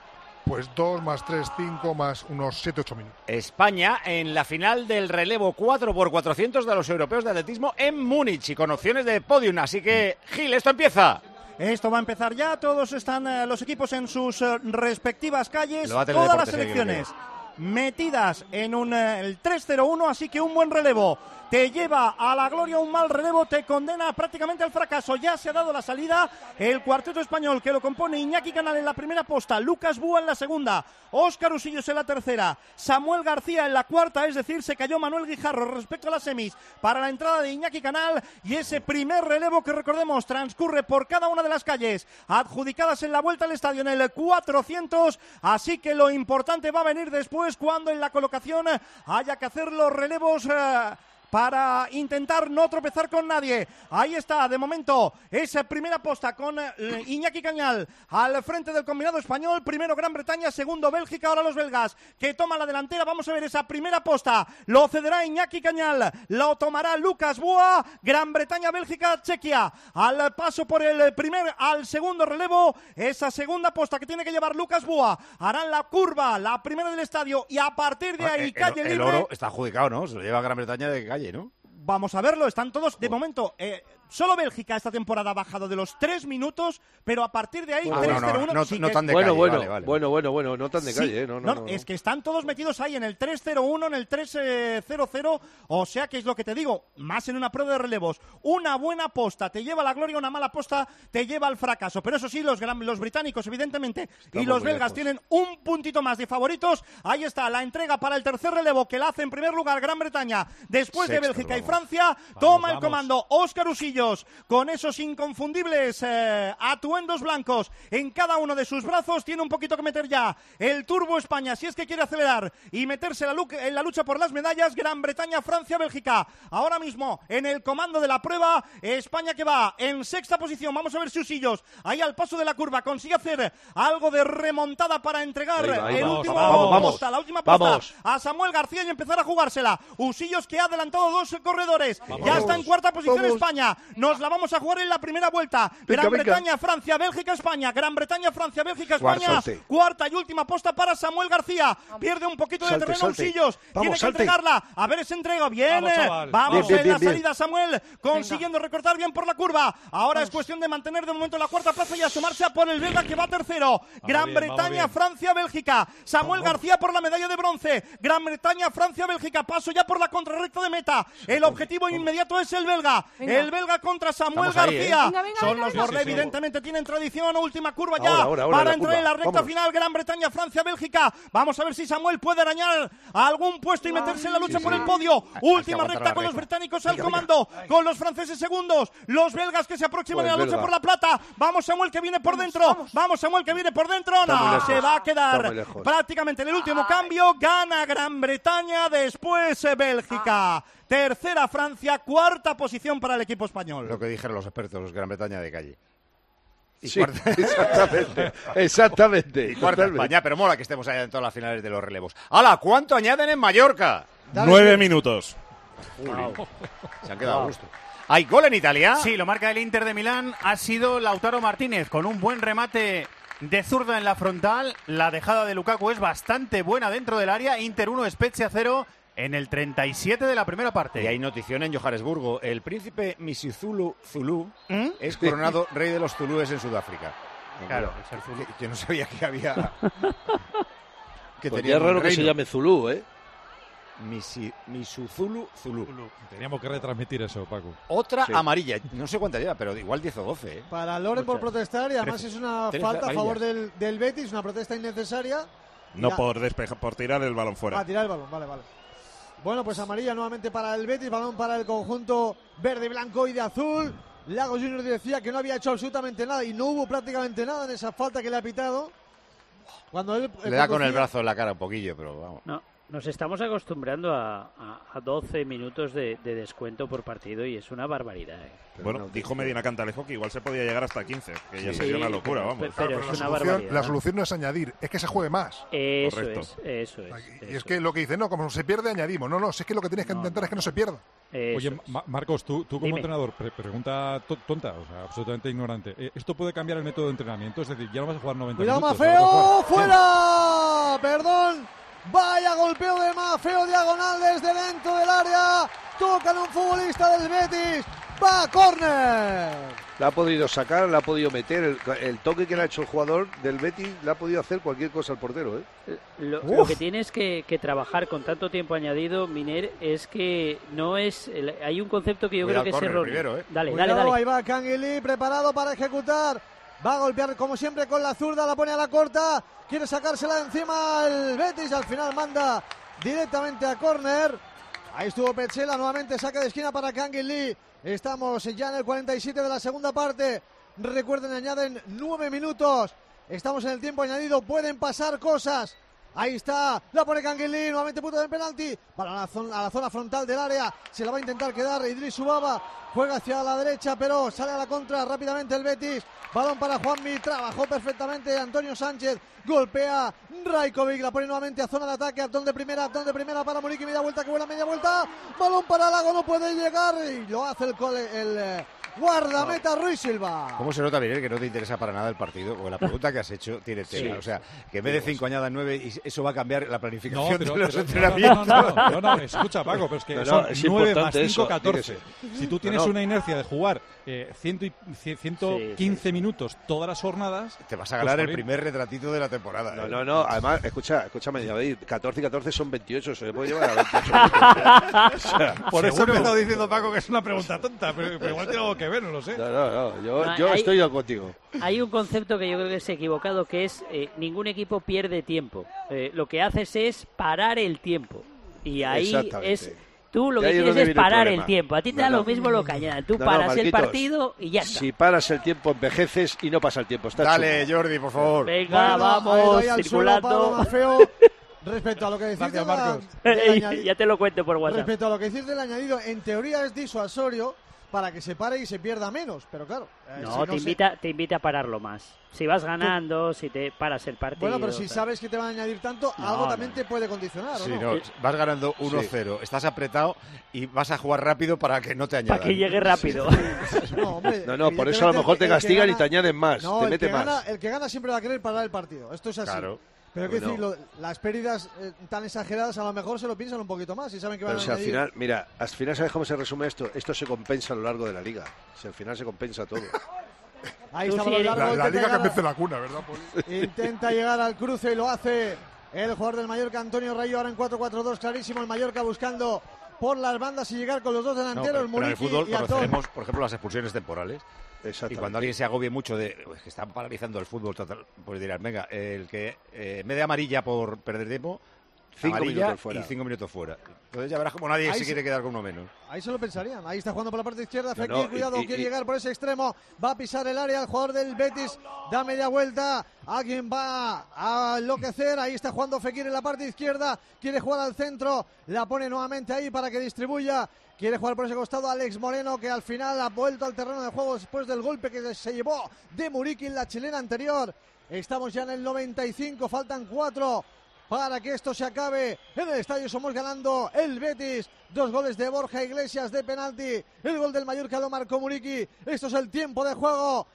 Speaker 1: Pues dos más tres, cinco más unos siete, ocho minutos.
Speaker 3: España en la final del relevo cuatro por cuatrocientos de los europeos de atletismo en Múnich y con opciones de podium. Así que, Gil, esto empieza.
Speaker 13: Esto va a empezar ya. Todos están eh, los equipos en sus eh, respectivas calles. Todas
Speaker 3: deporte,
Speaker 13: las selecciones metidas en un eh, el tres cero uno. Así que un buen relevo te lleva a la gloria, un mal relevo te condena prácticamente al fracaso. Ya se ha dado la salida el cuarteto español que lo compone Iñaki Canal en la primera posta, Lucas Búa en la segunda, Óscar Usillos en la tercera, Samuel García en la cuarta, es decir, se cayó Manuel Guijarro respecto a las semis para la entrada de Iñaki Canal y ese primer relevo que recordemos transcurre por cada una de las calles adjudicadas en la vuelta al estadio en el cuatrocientos, así que lo importante va a venir después cuando en la colocación haya que hacer los relevos eh, para intentar no tropezar con nadie. Ahí está, de momento, esa primera posta con eh, Iñaki Cañal al frente del combinado español. Primero Gran Bretaña, segundo Bélgica, ahora los belgas que toman la delantera. Vamos a ver esa primera posta. Lo cederá Iñaki Cañal, lo tomará Lucas Búa. Gran Bretaña, Bélgica, Chequia. Al paso por el primer, al segundo relevo, esa segunda posta que tiene que llevar Lucas Búa. Harán la curva, la primera del estadio y a partir de ahí,
Speaker 3: el,
Speaker 13: calle
Speaker 3: el,
Speaker 13: libre.
Speaker 3: El oro está adjudicado, ¿no? Se lo lleva Gran Bretaña de calle, ¿no?
Speaker 13: Vamos a verlo, están todos, de momento, eh, solo Bélgica esta temporada ha bajado de los tres minutos, pero a partir de ahí,
Speaker 3: bueno,
Speaker 13: tres cero uno.
Speaker 3: No, no,
Speaker 13: sí
Speaker 3: no
Speaker 13: que
Speaker 3: tan de
Speaker 6: bueno,
Speaker 3: calle,
Speaker 6: bueno,
Speaker 3: vale, vale.
Speaker 6: bueno, bueno, bueno, no tan de
Speaker 13: sí,
Speaker 6: calle, ¿eh? no, no,
Speaker 13: no,
Speaker 6: no,
Speaker 13: es que están todos metidos ahí en el tres cero uno, en el tres cero cero, o sea que es lo que te digo, más en una prueba de relevos. Una buena posta te lleva a la gloria, una mala posta te lleva al fracaso, pero eso sí, los, los británicos, evidentemente, Estamos y los belgas lejos. Tienen un puntito más de favoritos. Ahí está la entrega para el tercer relevo que la hace en primer lugar Gran Bretaña, después
Speaker 3: Sexto,
Speaker 13: de Bélgica
Speaker 3: vamos.
Speaker 13: y Francia.
Speaker 3: Vamos,
Speaker 13: Toma
Speaker 3: vamos.
Speaker 13: el comando Óscar Usillos con esos inconfundibles eh, atuendos blancos en cada uno de sus brazos. Tiene un poquito que meter ya el Turbo España si es que quiere acelerar y meterse la en la lucha por las medallas. Gran Bretaña, Francia, Bélgica ahora mismo en el comando de la prueba. España que va en sexta posición. Vamos a ver si Usillos ahí al paso de la curva consigue hacer algo de remontada para entregar ahí va, ahí el
Speaker 6: vamos,
Speaker 13: último
Speaker 6: vamos, vamos,
Speaker 13: posta, la última posta
Speaker 6: vamos.
Speaker 13: a Samuel García y empezar a jugársela. Usillos que ha adelantado dos corredores.
Speaker 6: Vamos,
Speaker 13: ya está en cuarta posición
Speaker 6: vamos.
Speaker 13: España. Nos la vamos a jugar en la primera vuelta.
Speaker 6: Venga,
Speaker 13: Gran
Speaker 6: venga.
Speaker 13: Bretaña, Francia, Bélgica, España. Gran Bretaña, Francia, Bélgica, España.
Speaker 6: Salte.
Speaker 13: Cuarta y última posta para Samuel García. Pierde un poquito de
Speaker 6: Salte,
Speaker 13: terreno
Speaker 6: salte.
Speaker 13: Usillos.
Speaker 6: Vamos,
Speaker 13: Tiene que
Speaker 6: salte.
Speaker 13: entregarla. A ver ese entrega. Bien.
Speaker 6: Vamos,
Speaker 13: eh,
Speaker 6: chaval.
Speaker 13: Vamos
Speaker 6: Bien, bien,
Speaker 13: en la
Speaker 6: bien,
Speaker 13: salida Samuel consiguiendo recortar bien por la curva. Ahora es cuestión de mantener de momento la cuarta plaza y asomarse a por el belga que va tercero. Gran
Speaker 15: bien,
Speaker 13: Bretaña,
Speaker 15: bien.
Speaker 13: Francia, Bélgica. Samuel García por la medalla de bronce. Gran Bretaña, Francia, Bélgica. Paso ya por la contrarrecta de meta. El objetivo inmediato es el belga.
Speaker 8: Venga.
Speaker 13: El belga contra Samuel
Speaker 3: Estamos ahí,
Speaker 13: García.
Speaker 3: ¿eh?
Speaker 8: Venga, venga,
Speaker 13: Son
Speaker 8: venga,
Speaker 13: los
Speaker 8: venga.
Speaker 13: Borlé,
Speaker 6: Sí, sí.
Speaker 13: evidentemente tienen tradición. Última curva ya
Speaker 6: Ahora, ahora, ahora,
Speaker 13: para
Speaker 6: la
Speaker 13: entrar en
Speaker 6: curva.
Speaker 13: la recta
Speaker 6: Vamos.
Speaker 13: final. Gran Bretaña, Francia, Bélgica. Vamos a ver si Samuel puede arañar a algún puesto y meterse en la lucha
Speaker 6: sí,
Speaker 13: por
Speaker 6: sí.
Speaker 13: el podio. Última
Speaker 3: aguantar
Speaker 13: recta
Speaker 3: la
Speaker 13: con los
Speaker 3: recta.
Speaker 13: británicos al
Speaker 6: Venga,
Speaker 13: comando, con los franceses segundos, los belgas que se aproximan
Speaker 6: Pues
Speaker 13: en la lucha
Speaker 6: belga.
Speaker 13: por la plata. Vamos Samuel que viene por dentro. Vamos Samuel que viene por dentro.
Speaker 6: Está muy
Speaker 13: No,
Speaker 6: lejos.
Speaker 13: se va a
Speaker 6: Está
Speaker 13: quedar
Speaker 6: muy lejos.
Speaker 13: prácticamente en el último cambio. Gana Gran Bretaña, después eh, Bélgica. Tercera Francia, cuarta posición para el equipo español.
Speaker 3: Lo que dijeron los expertos, los Gran Bretaña de calle. Y
Speaker 6: Sí,
Speaker 3: cuarta,
Speaker 6: exactamente, exactamente.
Speaker 3: y cuarta
Speaker 6: totalmente.
Speaker 3: España, pero mola que estemos allá en todas las finales de los relevos. ¡Hala! ¿Cuánto añaden en Mallorca?
Speaker 7: Nueve minutos.
Speaker 3: Se han quedado a gusto. ¿Hay gol en Italia?
Speaker 23: Sí, lo marca el Inter de Milán. Ha sido Lautaro Martínez con un buen remate de zurda en la frontal. La dejada de Lukaku es bastante buena dentro del área. Inter uno, Spezia cero en el treinta y siete de la primera parte.
Speaker 3: Y hay notición en Johannesburgo. El príncipe Misizulu Zulu
Speaker 23: ¿Mm?
Speaker 3: es coronado rey de los Zulúes en Sudáfrica.
Speaker 23: Claro, el ser Zulu.
Speaker 3: Que- Yo no sabía que había... que
Speaker 6: Pues
Speaker 3: tenían
Speaker 6: ya es raro
Speaker 3: un
Speaker 6: que se
Speaker 3: reino.
Speaker 6: llame Zulú, ¿eh?
Speaker 3: Misi, Misuzulu Zulu.
Speaker 15: Teníamos que retransmitir eso, Paco.
Speaker 3: Otra
Speaker 15: Sí.
Speaker 3: amarilla. No sé cuántas lleva, pero igual diez o doce. ¿eh?
Speaker 10: Para Loren por
Speaker 3: Muchas.
Speaker 10: protestar y además
Speaker 3: Trece-
Speaker 10: es una
Speaker 3: trece
Speaker 10: falta a favor
Speaker 3: amarillas.
Speaker 10: del, del Betis, una protesta innecesaria.
Speaker 7: No
Speaker 10: Ya.
Speaker 7: por despejar, por tirar el balón fuera.
Speaker 10: A tirar el balón, vale, vale. Bueno, pues amarilla nuevamente para el Betis, balón para el conjunto verde y blanco y de azul. Lagos Junior decía que no había hecho absolutamente nada y no hubo prácticamente nada en esa falta que le ha pitado. Cuando él, él
Speaker 3: Le da con el
Speaker 10: conducía-
Speaker 3: brazo en la cara un poquillo, pero vamos.
Speaker 9: No, nos estamos acostumbrando a, a- a doce minutos de, de descuento por partido y es una barbaridad. ¿eh?
Speaker 7: Bueno, dijo Medina Cantalejo que igual se podía llegar hasta quince, que ya
Speaker 9: Sí,
Speaker 7: sería una
Speaker 9: pero-
Speaker 7: locura, vamos.
Speaker 9: pero-
Speaker 1: Claro,
Speaker 9: pero
Speaker 1: pero
Speaker 9: es
Speaker 1: la,
Speaker 9: una
Speaker 1: solución,
Speaker 9: barbaridad.
Speaker 1: la solución no es añadir, es que se juegue más.
Speaker 9: Eso
Speaker 7: Correcto.
Speaker 9: es, eso es.
Speaker 1: Y es que lo que dice, no, como se pierde, añadimos. No, no, si es que lo que tienes que
Speaker 9: No,
Speaker 1: intentar
Speaker 9: no,
Speaker 1: es que no se pierda.
Speaker 9: Eso
Speaker 15: Oye,
Speaker 9: es.
Speaker 15: Ma- Marcos, tú, tú como
Speaker 9: Dime.
Speaker 15: entrenador, pre- pregunta to- tonta, o sea, absolutamente ignorante. Eh, ¿Esto puede cambiar el método de entrenamiento? Es decir, ya no vas a jugar noventa
Speaker 10: Cuidado,
Speaker 15: minutos. ahora vas a
Speaker 10: Mafeo,
Speaker 15: jugar-
Speaker 10: fuera. Perdón. Vaya golpeo de Mafeo diagonal desde dentro del área. Tocan un futbolista del Betis. Va a córner.
Speaker 6: La ha podido sacar, la ha podido meter. El, el toque que le ha hecho el jugador del Betis le ha podido hacer cualquier cosa al portero. ¿eh?
Speaker 9: Lo,
Speaker 6: Uf.
Speaker 9: lo que tienes que, que trabajar con tanto tiempo añadido, Miner, es que no es. el- hay un concepto que yo
Speaker 3: Cuidado,
Speaker 9: creo que es
Speaker 3: córner
Speaker 9: erróneo.
Speaker 3: primero, ¿eh?
Speaker 9: Dale,
Speaker 10: Cuidado,
Speaker 9: dale, dale.
Speaker 10: ahí va Canguilí preparado para ejecutar. Va a golpear como siempre con la zurda, la pone a la corta. Quiere sacársela de encima el Betis. Al final manda directamente a córner. Ahí estuvo Pechela, nuevamente saca de esquina para Canguilí. Estamos ya en el cuarenta y siete de la segunda parte. Recuerden, añaden nueve minutos. Estamos en el tiempo añadido, pueden pasar cosas. Ahí está, la pone Canguilí, nuevamente punto de penalti. Balón a la, zona, a la zona frontal del área, se la va a intentar quedar Idris Ubaba. Juega hacia la derecha, pero sale a la contra rápidamente el Betis. Balón para Juanmi, trabajó perfectamente Antonio Sánchez. Golpea Rajkovic, la pone nuevamente a zona de ataque. Abdón de primera, Abdón de primera para Muriqui, media vuelta, que vuela media vuelta. Balón para Lago, no puede llegar y lo hace el, cole, el eh, guardameta Ruiz Silva.
Speaker 3: ¿Cómo se nota, Miguel, que no te interesa para nada el partido? Porque la pregunta que has hecho tiene tela.
Speaker 15: Sí.
Speaker 3: O sea, que en vez de cinco añadan nueve y eso va a cambiar la
Speaker 15: No,
Speaker 3: planificación
Speaker 15: pero,
Speaker 3: de los
Speaker 15: pero-
Speaker 3: entrenamientos.
Speaker 15: no, no, no, no, no, escucha, Paco, pero es que
Speaker 6: No, no,
Speaker 15: son
Speaker 6: es
Speaker 15: nueve más
Speaker 6: importante
Speaker 15: cinco,
Speaker 6: eso,
Speaker 15: catorce.
Speaker 6: fíjese.
Speaker 15: Si tú tienes
Speaker 6: No, no.
Speaker 15: una inercia de jugar eh, cien y- cien- ciento quince minutos todas las jornadas,
Speaker 3: Te vas a
Speaker 15: pues,
Speaker 3: ganar el
Speaker 15: jolín.
Speaker 3: primer retratito de la temporada.
Speaker 6: No,
Speaker 3: ¿eh?
Speaker 6: no, no. Además, escucha, escúchame, David, catorce y catorce son veintiocho. Se le puede llevar a veintiocho minutos. O sea,
Speaker 15: Por eso he
Speaker 6: seguro.
Speaker 15: empezado diciendo, Paco, que es una pregunta tonta, pero, pero igual tiene algo que ver, no lo sé.
Speaker 6: No, no, no. Yo,
Speaker 9: No,
Speaker 6: yo
Speaker 9: hay-
Speaker 6: estoy contigo.
Speaker 9: Hay un concepto que yo creo que es equivocado, que es eh, ningún equipo pierde tiempo. Eh, lo que haces es parar el tiempo. Y ahí
Speaker 6: Exactamente.
Speaker 9: es... Tú lo
Speaker 6: Y
Speaker 9: que
Speaker 6: ahí es
Speaker 9: quieres
Speaker 6: donde
Speaker 9: es
Speaker 6: viene el
Speaker 9: parar el,
Speaker 6: problema.
Speaker 9: tiempo. A ti te
Speaker 6: No,
Speaker 9: da
Speaker 6: no.
Speaker 9: lo mismo lo que añadan. Tú
Speaker 6: No, no,
Speaker 9: paras el
Speaker 6: Marquitos,
Speaker 9: partido y ya está.
Speaker 6: Si paras el tiempo, envejeces y no pasa el tiempo. Está
Speaker 3: Dale,
Speaker 6: chulo.
Speaker 3: Jordi, por favor.
Speaker 9: Venga,
Speaker 10: Bueno,
Speaker 9: vamos,
Speaker 10: ahí doy al suelo a Pablo
Speaker 9: circulando.
Speaker 10: Mafeo. Respecto a lo que decís
Speaker 15: Gracias,
Speaker 10: de la-
Speaker 15: Marcos.
Speaker 10: del añadi-
Speaker 9: ya te lo cuento por WhatsApp.
Speaker 10: respecto a lo que decís del añadido, en teoría es disuasorio para que se pare y se pierda menos, pero claro. eh,
Speaker 9: No,
Speaker 10: si
Speaker 9: te,
Speaker 10: se-
Speaker 9: invita, te invita a pararlo más. Si vas ganando, si te paras el partido.
Speaker 10: Bueno, pero si
Speaker 9: tal.
Speaker 10: sabes que te van a añadir tanto,
Speaker 9: No,
Speaker 10: algo
Speaker 9: no,
Speaker 10: también te puede condicionar, ¿o
Speaker 3: Sí,
Speaker 10: no?
Speaker 3: no, vas ganando uno cero, estás apretado y vas a jugar rápido para que no te añadan.
Speaker 9: Para que llegue rápido.
Speaker 10: No, hombre,
Speaker 6: No, no, por eso a lo
Speaker 10: evidentemente
Speaker 6: mejor
Speaker 10: el
Speaker 6: te
Speaker 10: que
Speaker 6: castigan
Speaker 10: gana-
Speaker 6: y te añaden más.
Speaker 10: No,
Speaker 6: te
Speaker 10: el
Speaker 6: mete
Speaker 10: que
Speaker 6: más.
Speaker 10: gana, el que gana siempre va a querer parar el partido. Esto es así.
Speaker 3: Claro.
Speaker 10: Pero que
Speaker 3: Bueno.
Speaker 10: decir, lo- las pérdidas eh, tan exageradas a lo mejor se lo piensan un poquito más y saben que van
Speaker 6: Pero
Speaker 10: a
Speaker 6: si al
Speaker 10: añadir.
Speaker 6: final, mira, al final, ¿sabes cómo se resume esto? Esto se compensa a lo largo de la liga. Si al final se compensa todo.
Speaker 10: Ahí
Speaker 9: Tú
Speaker 10: está
Speaker 9: sí
Speaker 10: balón
Speaker 9: eres-
Speaker 10: largo,
Speaker 1: La, la
Speaker 10: intenta
Speaker 1: liga que
Speaker 10: llegar a-
Speaker 1: empiece la cuna, ¿verdad, Poli?
Speaker 10: Intenta llegar al cruce y lo hace el jugador del Mallorca, Antonio Rayo, ahora en cuatro cuatro dos, clarísimo. El Mallorca buscando por las bandas y llegar con los dos
Speaker 3: No,
Speaker 10: delanteros,
Speaker 3: pero, pero en el
Speaker 10: Muriqui
Speaker 3: fútbol
Speaker 10: y Antón.
Speaker 3: conoceremos, por ejemplo, las expulsiones temporales. Y
Speaker 6: Exactamente.
Speaker 3: cuando alguien se agobie mucho de "Uy, es que están paralizando el fútbol total", pues dirán, venga, el que eh, en vez de amarilla por perder tiempo,
Speaker 6: Cinco
Speaker 3: amarilla
Speaker 6: minutos fuera.
Speaker 3: y cinco minutos fuera. Entonces ya verás como nadie
Speaker 10: Ahí
Speaker 3: se
Speaker 10: se-
Speaker 3: quiere quedar con uno menos.
Speaker 10: Ahí se lo pensarían. Ahí está jugando por la parte izquierda.
Speaker 6: No,
Speaker 10: Fekir,
Speaker 6: no, y-
Speaker 10: cuidado,
Speaker 6: y-
Speaker 10: quiere
Speaker 6: y-
Speaker 10: llegar por ese extremo. Va a pisar el área el jugador del Betis. Da media vuelta. Alguien va a enloquecer. Ahí está jugando Fekir en la parte izquierda. Quiere jugar al centro. La pone nuevamente ahí para que distribuya. Quiere jugar por ese costado Alex Moreno, que al final ha vuelto al terreno de juego después del golpe que se llevó de Muriqui en la chilena anterior. Estamos ya en el noventa y cinco. Faltan cuatro para que esto se acabe. En el estadio somos ganando el Betis. Dos goles de Borja Iglesias de penalti. El gol del Mallorca lo marcó Muriqui. Esto es el tiempo de juego.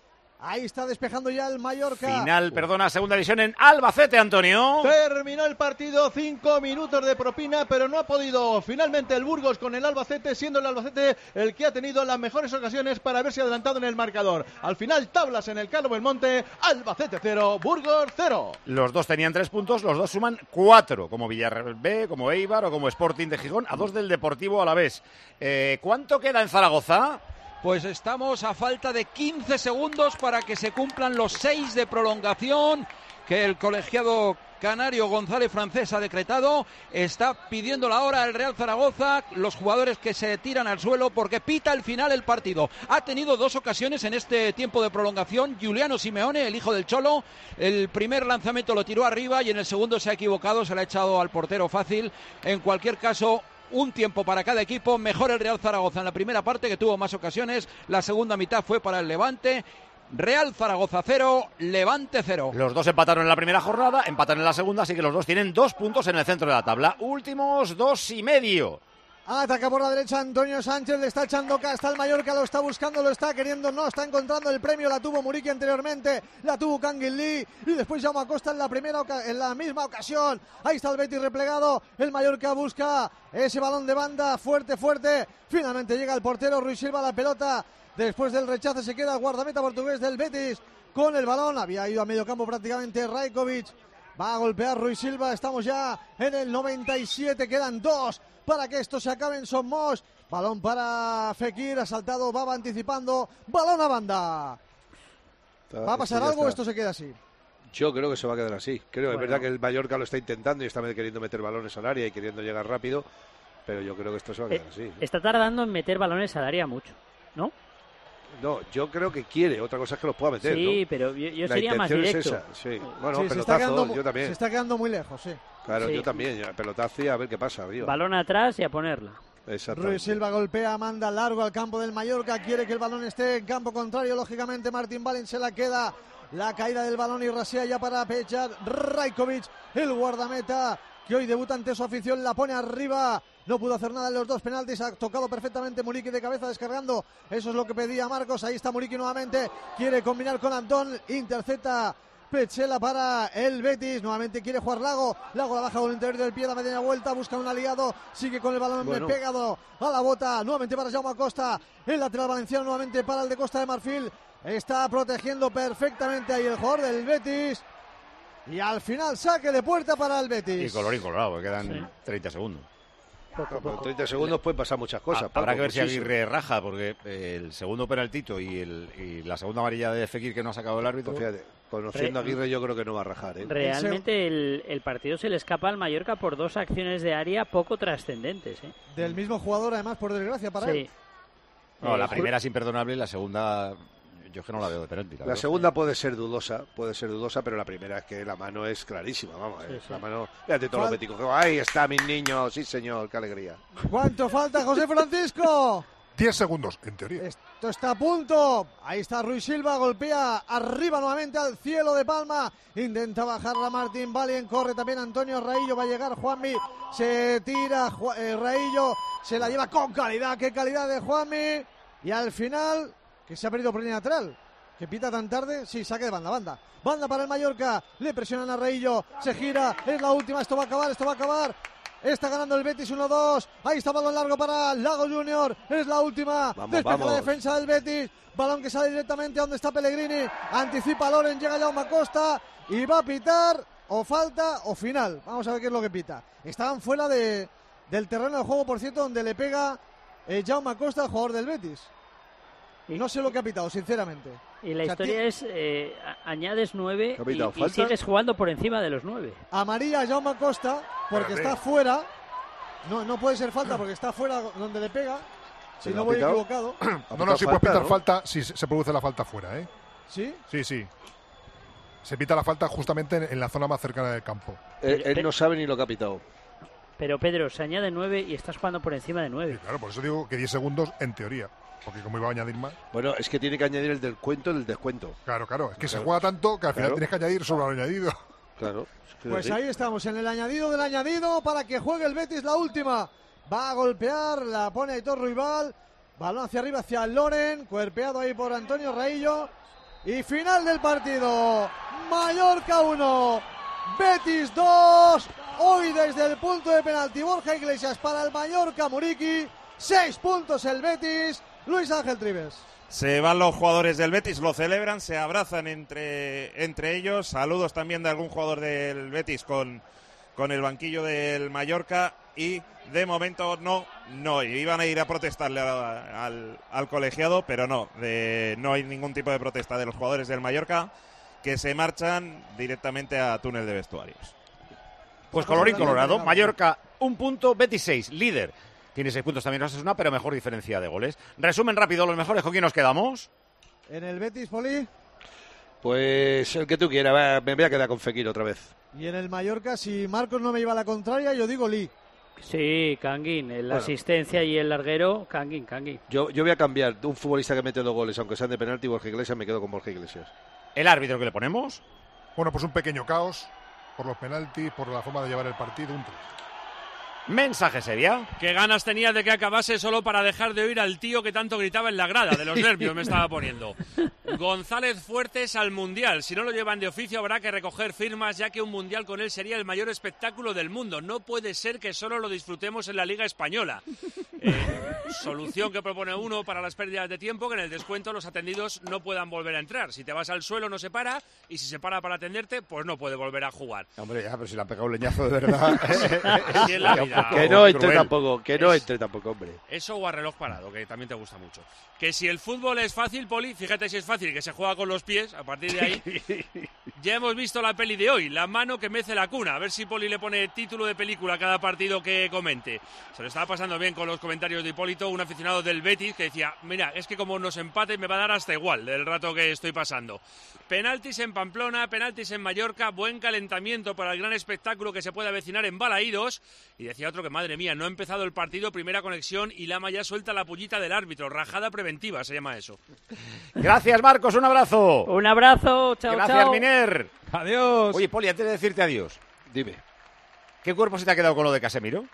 Speaker 10: Ahí está despejando ya el Mallorca.
Speaker 3: Final, perdona, segunda división en Albacete, Antonio.
Speaker 22: Terminó el partido, cinco minutos de propina, pero no ha podido finalmente el Burgos con el Albacete, siendo el Albacete el que ha tenido las mejores ocasiones para haberse adelantado en el marcador. Al final, tablas en el Carlos Belmonte, Albacete cero, Burgos cero.
Speaker 3: Los dos tenían tres puntos, los dos suman cuatro, como Villarreal B, como Eibar o como Sporting de Gijón, a dos del Deportivo Alavés. Eh, ¿Cuánto queda en Zaragoza?
Speaker 11: Pues estamos a falta de quince segundos para que se cumplan los seis de prolongación que el colegiado canario González Francés ha decretado. Está pidiendo la hora el Real Zaragoza, los jugadores que se tiran al suelo porque pita al final el partido. Ha tenido dos ocasiones en este tiempo de prolongación Giuliano Simeone, el hijo del Cholo. El primer lanzamiento lo tiró arriba y en el segundo se ha equivocado, se le ha echado al portero fácil. En cualquier caso, un tiempo para cada equipo, mejor el Real Zaragoza en la primera parte, que tuvo más ocasiones, la segunda mitad fue para el Levante. Real Zaragoza cero, Levante cero.
Speaker 3: Los dos empataron en la primera jornada, empataron en la segunda, así que los dos tienen dos puntos en el centro de la tabla. Últimos dos y medio.
Speaker 10: Ataca por la derecha Antonio Sánchez, le está echando casta al Mallorca, lo está buscando, lo está queriendo, no está encontrando el premio, la tuvo Muriqui anteriormente, la tuvo Kangin Lee y después Jaume Acosta en la primera en la misma ocasión. Ahí está el Betis replegado, el Mallorca busca ese balón de banda, fuerte, fuerte, finalmente llega el portero Rui Silva a la pelota, después del rechazo se queda el guardameta portugués del Betis con el balón, había ido a medio campo prácticamente Rajkovic, va a golpear Rui Silva, estamos ya en el noventa y siete, quedan dos para que esto se acabe en Somos. Balón para Fekir, ha saltado, va anticipando, balón a banda. ¿Va a pasar algo o esto se queda así?
Speaker 6: Yo creo que se va a quedar así. Creo,
Speaker 9: Bueno.
Speaker 6: es verdad que el Mallorca lo está intentando y está queriendo meter balones al área y queriendo llegar rápido, pero yo creo que esto se va a quedar así.
Speaker 9: Está tardando en meter balones al área mucho, ¿no?
Speaker 6: No, yo creo que quiere, otra cosa es que los pueda meter,
Speaker 9: Sí,
Speaker 6: ¿no?
Speaker 9: pero yo, yo
Speaker 6: La
Speaker 9: sería más
Speaker 6: intención es
Speaker 9: directo.
Speaker 6: esa, sí. Bueno,
Speaker 10: Sí, se está
Speaker 6: pelotazo,
Speaker 10: quedando,
Speaker 6: yo también.
Speaker 10: se está quedando muy lejos, sí.
Speaker 6: Claro,
Speaker 9: Sí.
Speaker 6: yo también, ya, pelotazo y a ver qué pasa, tío.
Speaker 9: Balón atrás y a ponerla.
Speaker 6: Exactamente.
Speaker 10: Rui Silva golpea, manda largo al campo del Mallorca, quiere que el balón esté en campo contrario, lógicamente Martín Valen se la queda, la caída del balón y rasea ya para Pejar Rajkovic, el guardameta que hoy debuta ante su afición, la pone arriba, no pudo hacer nada en los dos penaltis, ha tocado perfectamente Muriqui de cabeza descargando, eso es lo que pedía Marcos, ahí está Muriqui nuevamente, quiere combinar con Antón, intercepta Petzela para el Betis, nuevamente quiere jugar Lago, Lago la baja con el interior del pie, la media vuelta, busca un aliado, sigue con el balón
Speaker 6: Bueno.
Speaker 10: pegado a la bota, nuevamente para Jaume Acosta, el lateral valenciano nuevamente para el de Costa de Marfil, está protegiendo perfectamente ahí el jugador del Betis, y al final saque de puerta para el Betis.
Speaker 3: Y color y colorado, quedan
Speaker 10: Sí.
Speaker 3: treinta segundos.
Speaker 6: No, pero en treinta segundos pueden pasar muchas cosas.
Speaker 3: Ha- Habrá
Speaker 6: Paco,
Speaker 3: que ver si
Speaker 6: muchísimo.
Speaker 3: Aguirre raja, porque eh, el segundo penaltito y, el, y la segunda amarilla de Fekir que no ha sacado el árbitro.
Speaker 6: Pues fíjate, conociendo a Aguirre yo creo que no va a rajar, ¿eh?
Speaker 9: Realmente el, el partido se le escapa al Mallorca por dos acciones de área poco trascendentes. ¿eh?
Speaker 10: Del mismo jugador, además, por desgracia para
Speaker 9: Sí.
Speaker 10: él.
Speaker 3: No, la
Speaker 9: Eh,
Speaker 3: primera es imperdonable y la segunda, yo es que no la veo de penalti.
Speaker 6: La
Speaker 3: verdad.
Speaker 6: segunda puede ser dudosa, puede ser dudosa, pero la primera es que la mano es clarísima, vamos,
Speaker 9: Sí,
Speaker 6: eh,
Speaker 9: sí.
Speaker 6: la mano, fíjate todos los
Speaker 10: Fal-
Speaker 6: béticos, ahí está mis niños, sí señor, qué alegría.
Speaker 10: ¿Cuánto falta, José Francisco?
Speaker 1: diez segundos, en teoría.
Speaker 10: Esto está a punto. Ahí está Rui Silva, golpea arriba nuevamente al cielo de Palma. Intenta bajarla Martín Valien, corre también Antonio Raillo, va a llegar Juanmi, se tira Ju- eh, Raillo, se la lleva con calidad, qué calidad de Juanmi. Y al final, que se ha perdido por línea lateral, que pita tan tarde, sí, saque de banda, banda. Banda para el Mallorca, le presionan a Raillo, se gira, es la última, esto va a acabar, esto va a acabar. Está ganando el Betis uno dos. Ahí está balón largo para Lago Junior. Es la última.
Speaker 6: Vamos,
Speaker 10: Despeja
Speaker 6: vamos.
Speaker 10: la defensa del Betis. Balón que sale directamente a donde está Pellegrini. Anticipa Loren. Llega Jaume Acosta. Y va a pitar o falta o final. Vamos a ver qué es lo que pita. Estaban fuera de, del terreno de juego, por cierto, donde le pega eh, Jaume Acosta al jugador del Betis. Y no sé lo que ha pitado, sinceramente.
Speaker 9: Y la
Speaker 10: O sea,
Speaker 9: historia
Speaker 10: ti-
Speaker 9: es, eh, a- añades nueve
Speaker 6: ¿Ha
Speaker 9: y,
Speaker 6: pitado
Speaker 9: y
Speaker 6: falta?
Speaker 9: sigues jugando por encima de los nueve.
Speaker 10: Amarilla a Jaume Acosta porque
Speaker 1: Espérate.
Speaker 10: está fuera. No, no puede ser falta porque está fuera donde le pega. Si
Speaker 6: ¿Pero
Speaker 10: no
Speaker 6: ha
Speaker 10: voy
Speaker 6: pitado?
Speaker 10: equivocado.
Speaker 6: Ha
Speaker 1: No, no,
Speaker 6: pitado
Speaker 1: sí puedes pitar
Speaker 6: ¿no?
Speaker 1: falta si se se produce la falta fuera, ¿eh?
Speaker 10: ¿Sí?
Speaker 1: Sí, sí. Se pita la falta justamente en, en la zona más cercana del campo.
Speaker 6: Él, él
Speaker 9: Pe-
Speaker 6: no sabe ni lo que ha pitado.
Speaker 9: Pero Pedro, se añade nueve y estás jugando por encima de
Speaker 1: Sí,
Speaker 9: nueve.
Speaker 1: claro, por eso digo que diez segundos en teoría. Porque como iba a añadir más.
Speaker 6: Bueno, es que tiene que añadir el descuento del descuento.
Speaker 1: Claro, claro. Es que se
Speaker 6: Claro.
Speaker 1: juega tanto que al final
Speaker 6: Claro.
Speaker 1: tienes que añadir sobre lo añadido.
Speaker 6: Claro. es que
Speaker 10: Pues
Speaker 6: sí.
Speaker 10: ahí estamos, en el añadido del añadido para que juegue el Betis la última. Va a golpear, la pone Aitor Ruibal. Balón hacia arriba, hacia Loren. Cuerpeado ahí por Antonio Raillo. Y final del partido. Mallorca uno, Betis dos. Hoy desde el punto de penalti Borja Iglesias para el Mallorca Muriqui. Seis puntos el Betis. Luis Ángel Trives.
Speaker 7: Se van los jugadores del Betis, lo celebran, se abrazan entre, entre ellos. Saludos también de algún jugador del Betis con, con el banquillo del Mallorca. Y de momento no, no. Iban a ir a protestarle a, al, al colegiado, pero no. De, no hay ningún tipo de protesta de los jugadores del Mallorca, que se marchan directamente a túnel de vestuarios.
Speaker 3: Pues colorín colorado, Mallorca un punto, Betis seis, líder. Tiene seis puntos también Osasuna, pero mejor diferencia de goles. Resumen rápido, los mejores, ¿con quién nos quedamos?
Speaker 10: En el Betis, Poli.
Speaker 6: Pues el que tú quieras, va, me voy a quedar con Fekir otra vez.
Speaker 10: Y en el Mallorca, si Marcos no me lleva a la contraria, yo digo Lee.
Speaker 9: Sí, Canguín, la
Speaker 6: Bueno.
Speaker 9: asistencia y el larguero, Canguín, Canguín.
Speaker 6: Yo, yo voy a cambiar de un futbolista que mete dos goles, aunque sean de penalti, Borja Iglesias, me quedo con Borja Iglesias.
Speaker 3: ¿El árbitro que le ponemos?
Speaker 1: Bueno, pues un pequeño caos por los penaltis, por la forma de llevar el partido, un tres.
Speaker 3: Mensaje seria.
Speaker 16: Qué ganas tenía de que acabase solo para dejar de oír al tío que tanto gritaba en la grada. De los nervios me estaba poniendo. González Fuertes al Mundial. Si no lo llevan de oficio habrá que recoger firmas, ya que un Mundial con él sería el mayor espectáculo del mundo. No puede ser que solo lo disfrutemos en la Liga Española. Eh, solución que propone uno para las pérdidas de tiempo, que en el descuento los atendidos no puedan volver a entrar. Si te vas al suelo no se para, y si se para para atenderte, pues no puede volver a jugar.
Speaker 3: Hombre, ya, pero si le han pegado un leñazo de verdad.
Speaker 16: Y en la vida.
Speaker 6: Que no entre
Speaker 16: Cruel.
Speaker 6: tampoco, que no
Speaker 16: Es-
Speaker 6: entre tampoco, hombre.
Speaker 16: Eso o a reloj parado, que también te gusta mucho. Que si el fútbol es fácil, Poli, fíjate si es fácil, que se juega con los pies, a partir de ahí. Ya hemos visto la peli de hoy, La mano que mece la cuna. A ver si Poli le pone título de película a cada partido que comente. Se lo estaba pasando bien con los comentarios de Hipólito, un aficionado del Betis, que decía, mira, es que como nos empate me va a dar hasta igual del rato que estoy pasando. Penaltis en Pamplona, penaltis en Mallorca, buen calentamiento para el gran espectáculo que se puede avecinar en Balaídos. Y decía otro que, madre mía, no ha empezado el partido, primera conexión y Lama ya suelta la pullita del árbitro. Rajada preventiva se llama eso.
Speaker 3: Gracias, Marcos, un abrazo.
Speaker 9: Un abrazo, chao,
Speaker 3: Gracias,
Speaker 9: chao.
Speaker 3: Miner.
Speaker 15: Adiós.
Speaker 3: Oye, Poli, antes de decirte adiós,
Speaker 6: Dime.
Speaker 3: ¿qué cuerpo se te ha quedado con lo de Casemiro?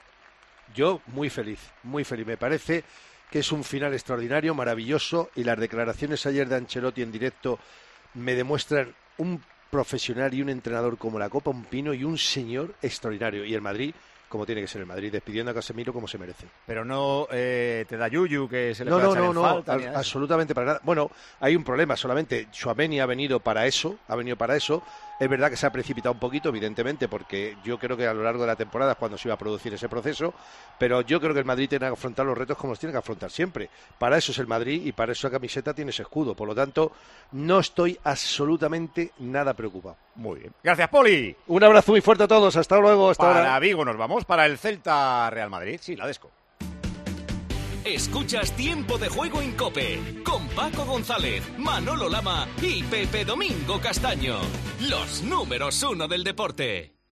Speaker 6: Yo muy feliz, muy feliz. Me parece que es un final extraordinario, maravilloso, y las declaraciones ayer de Ancelotti en directo me demuestran un profesional y un entrenador como la Copa un Pino y un señor extraordinario. Y el Madrid, como tiene que ser el Madrid, despidiendo a Casemiro como se merece.
Speaker 3: Pero no eh, te da yuyu que se le
Speaker 6: No,
Speaker 3: pueda
Speaker 6: no,
Speaker 3: echar
Speaker 6: no,
Speaker 3: en
Speaker 6: no,
Speaker 3: falta,
Speaker 6: al-
Speaker 3: ni nada.
Speaker 6: absolutamente para nada. Bueno, hay un problema solamente. Tchouaméni ha venido para eso, ha venido para eso. Es verdad que se ha precipitado un poquito, evidentemente, porque yo creo que a lo largo de la temporada es cuando se iba a producir ese proceso, pero yo creo que el Madrid tiene que afrontar los retos como los tiene que afrontar siempre. Para eso es el Madrid y para eso la camiseta tiene ese escudo. Por lo tanto, no estoy absolutamente nada preocupado.
Speaker 3: Muy bien. Gracias, Poli.
Speaker 6: Un abrazo muy fuerte a todos. Hasta luego. Hasta
Speaker 3: Para
Speaker 6: ahora.
Speaker 3: Vigo nos vamos, para el Celta Real Madrid. Sí, la Desco.
Speaker 20: Escuchas Tiempo de Juego en COPE con Paco González, Manolo Lama y Pepe Domingo Castaño. Los números uno del deporte.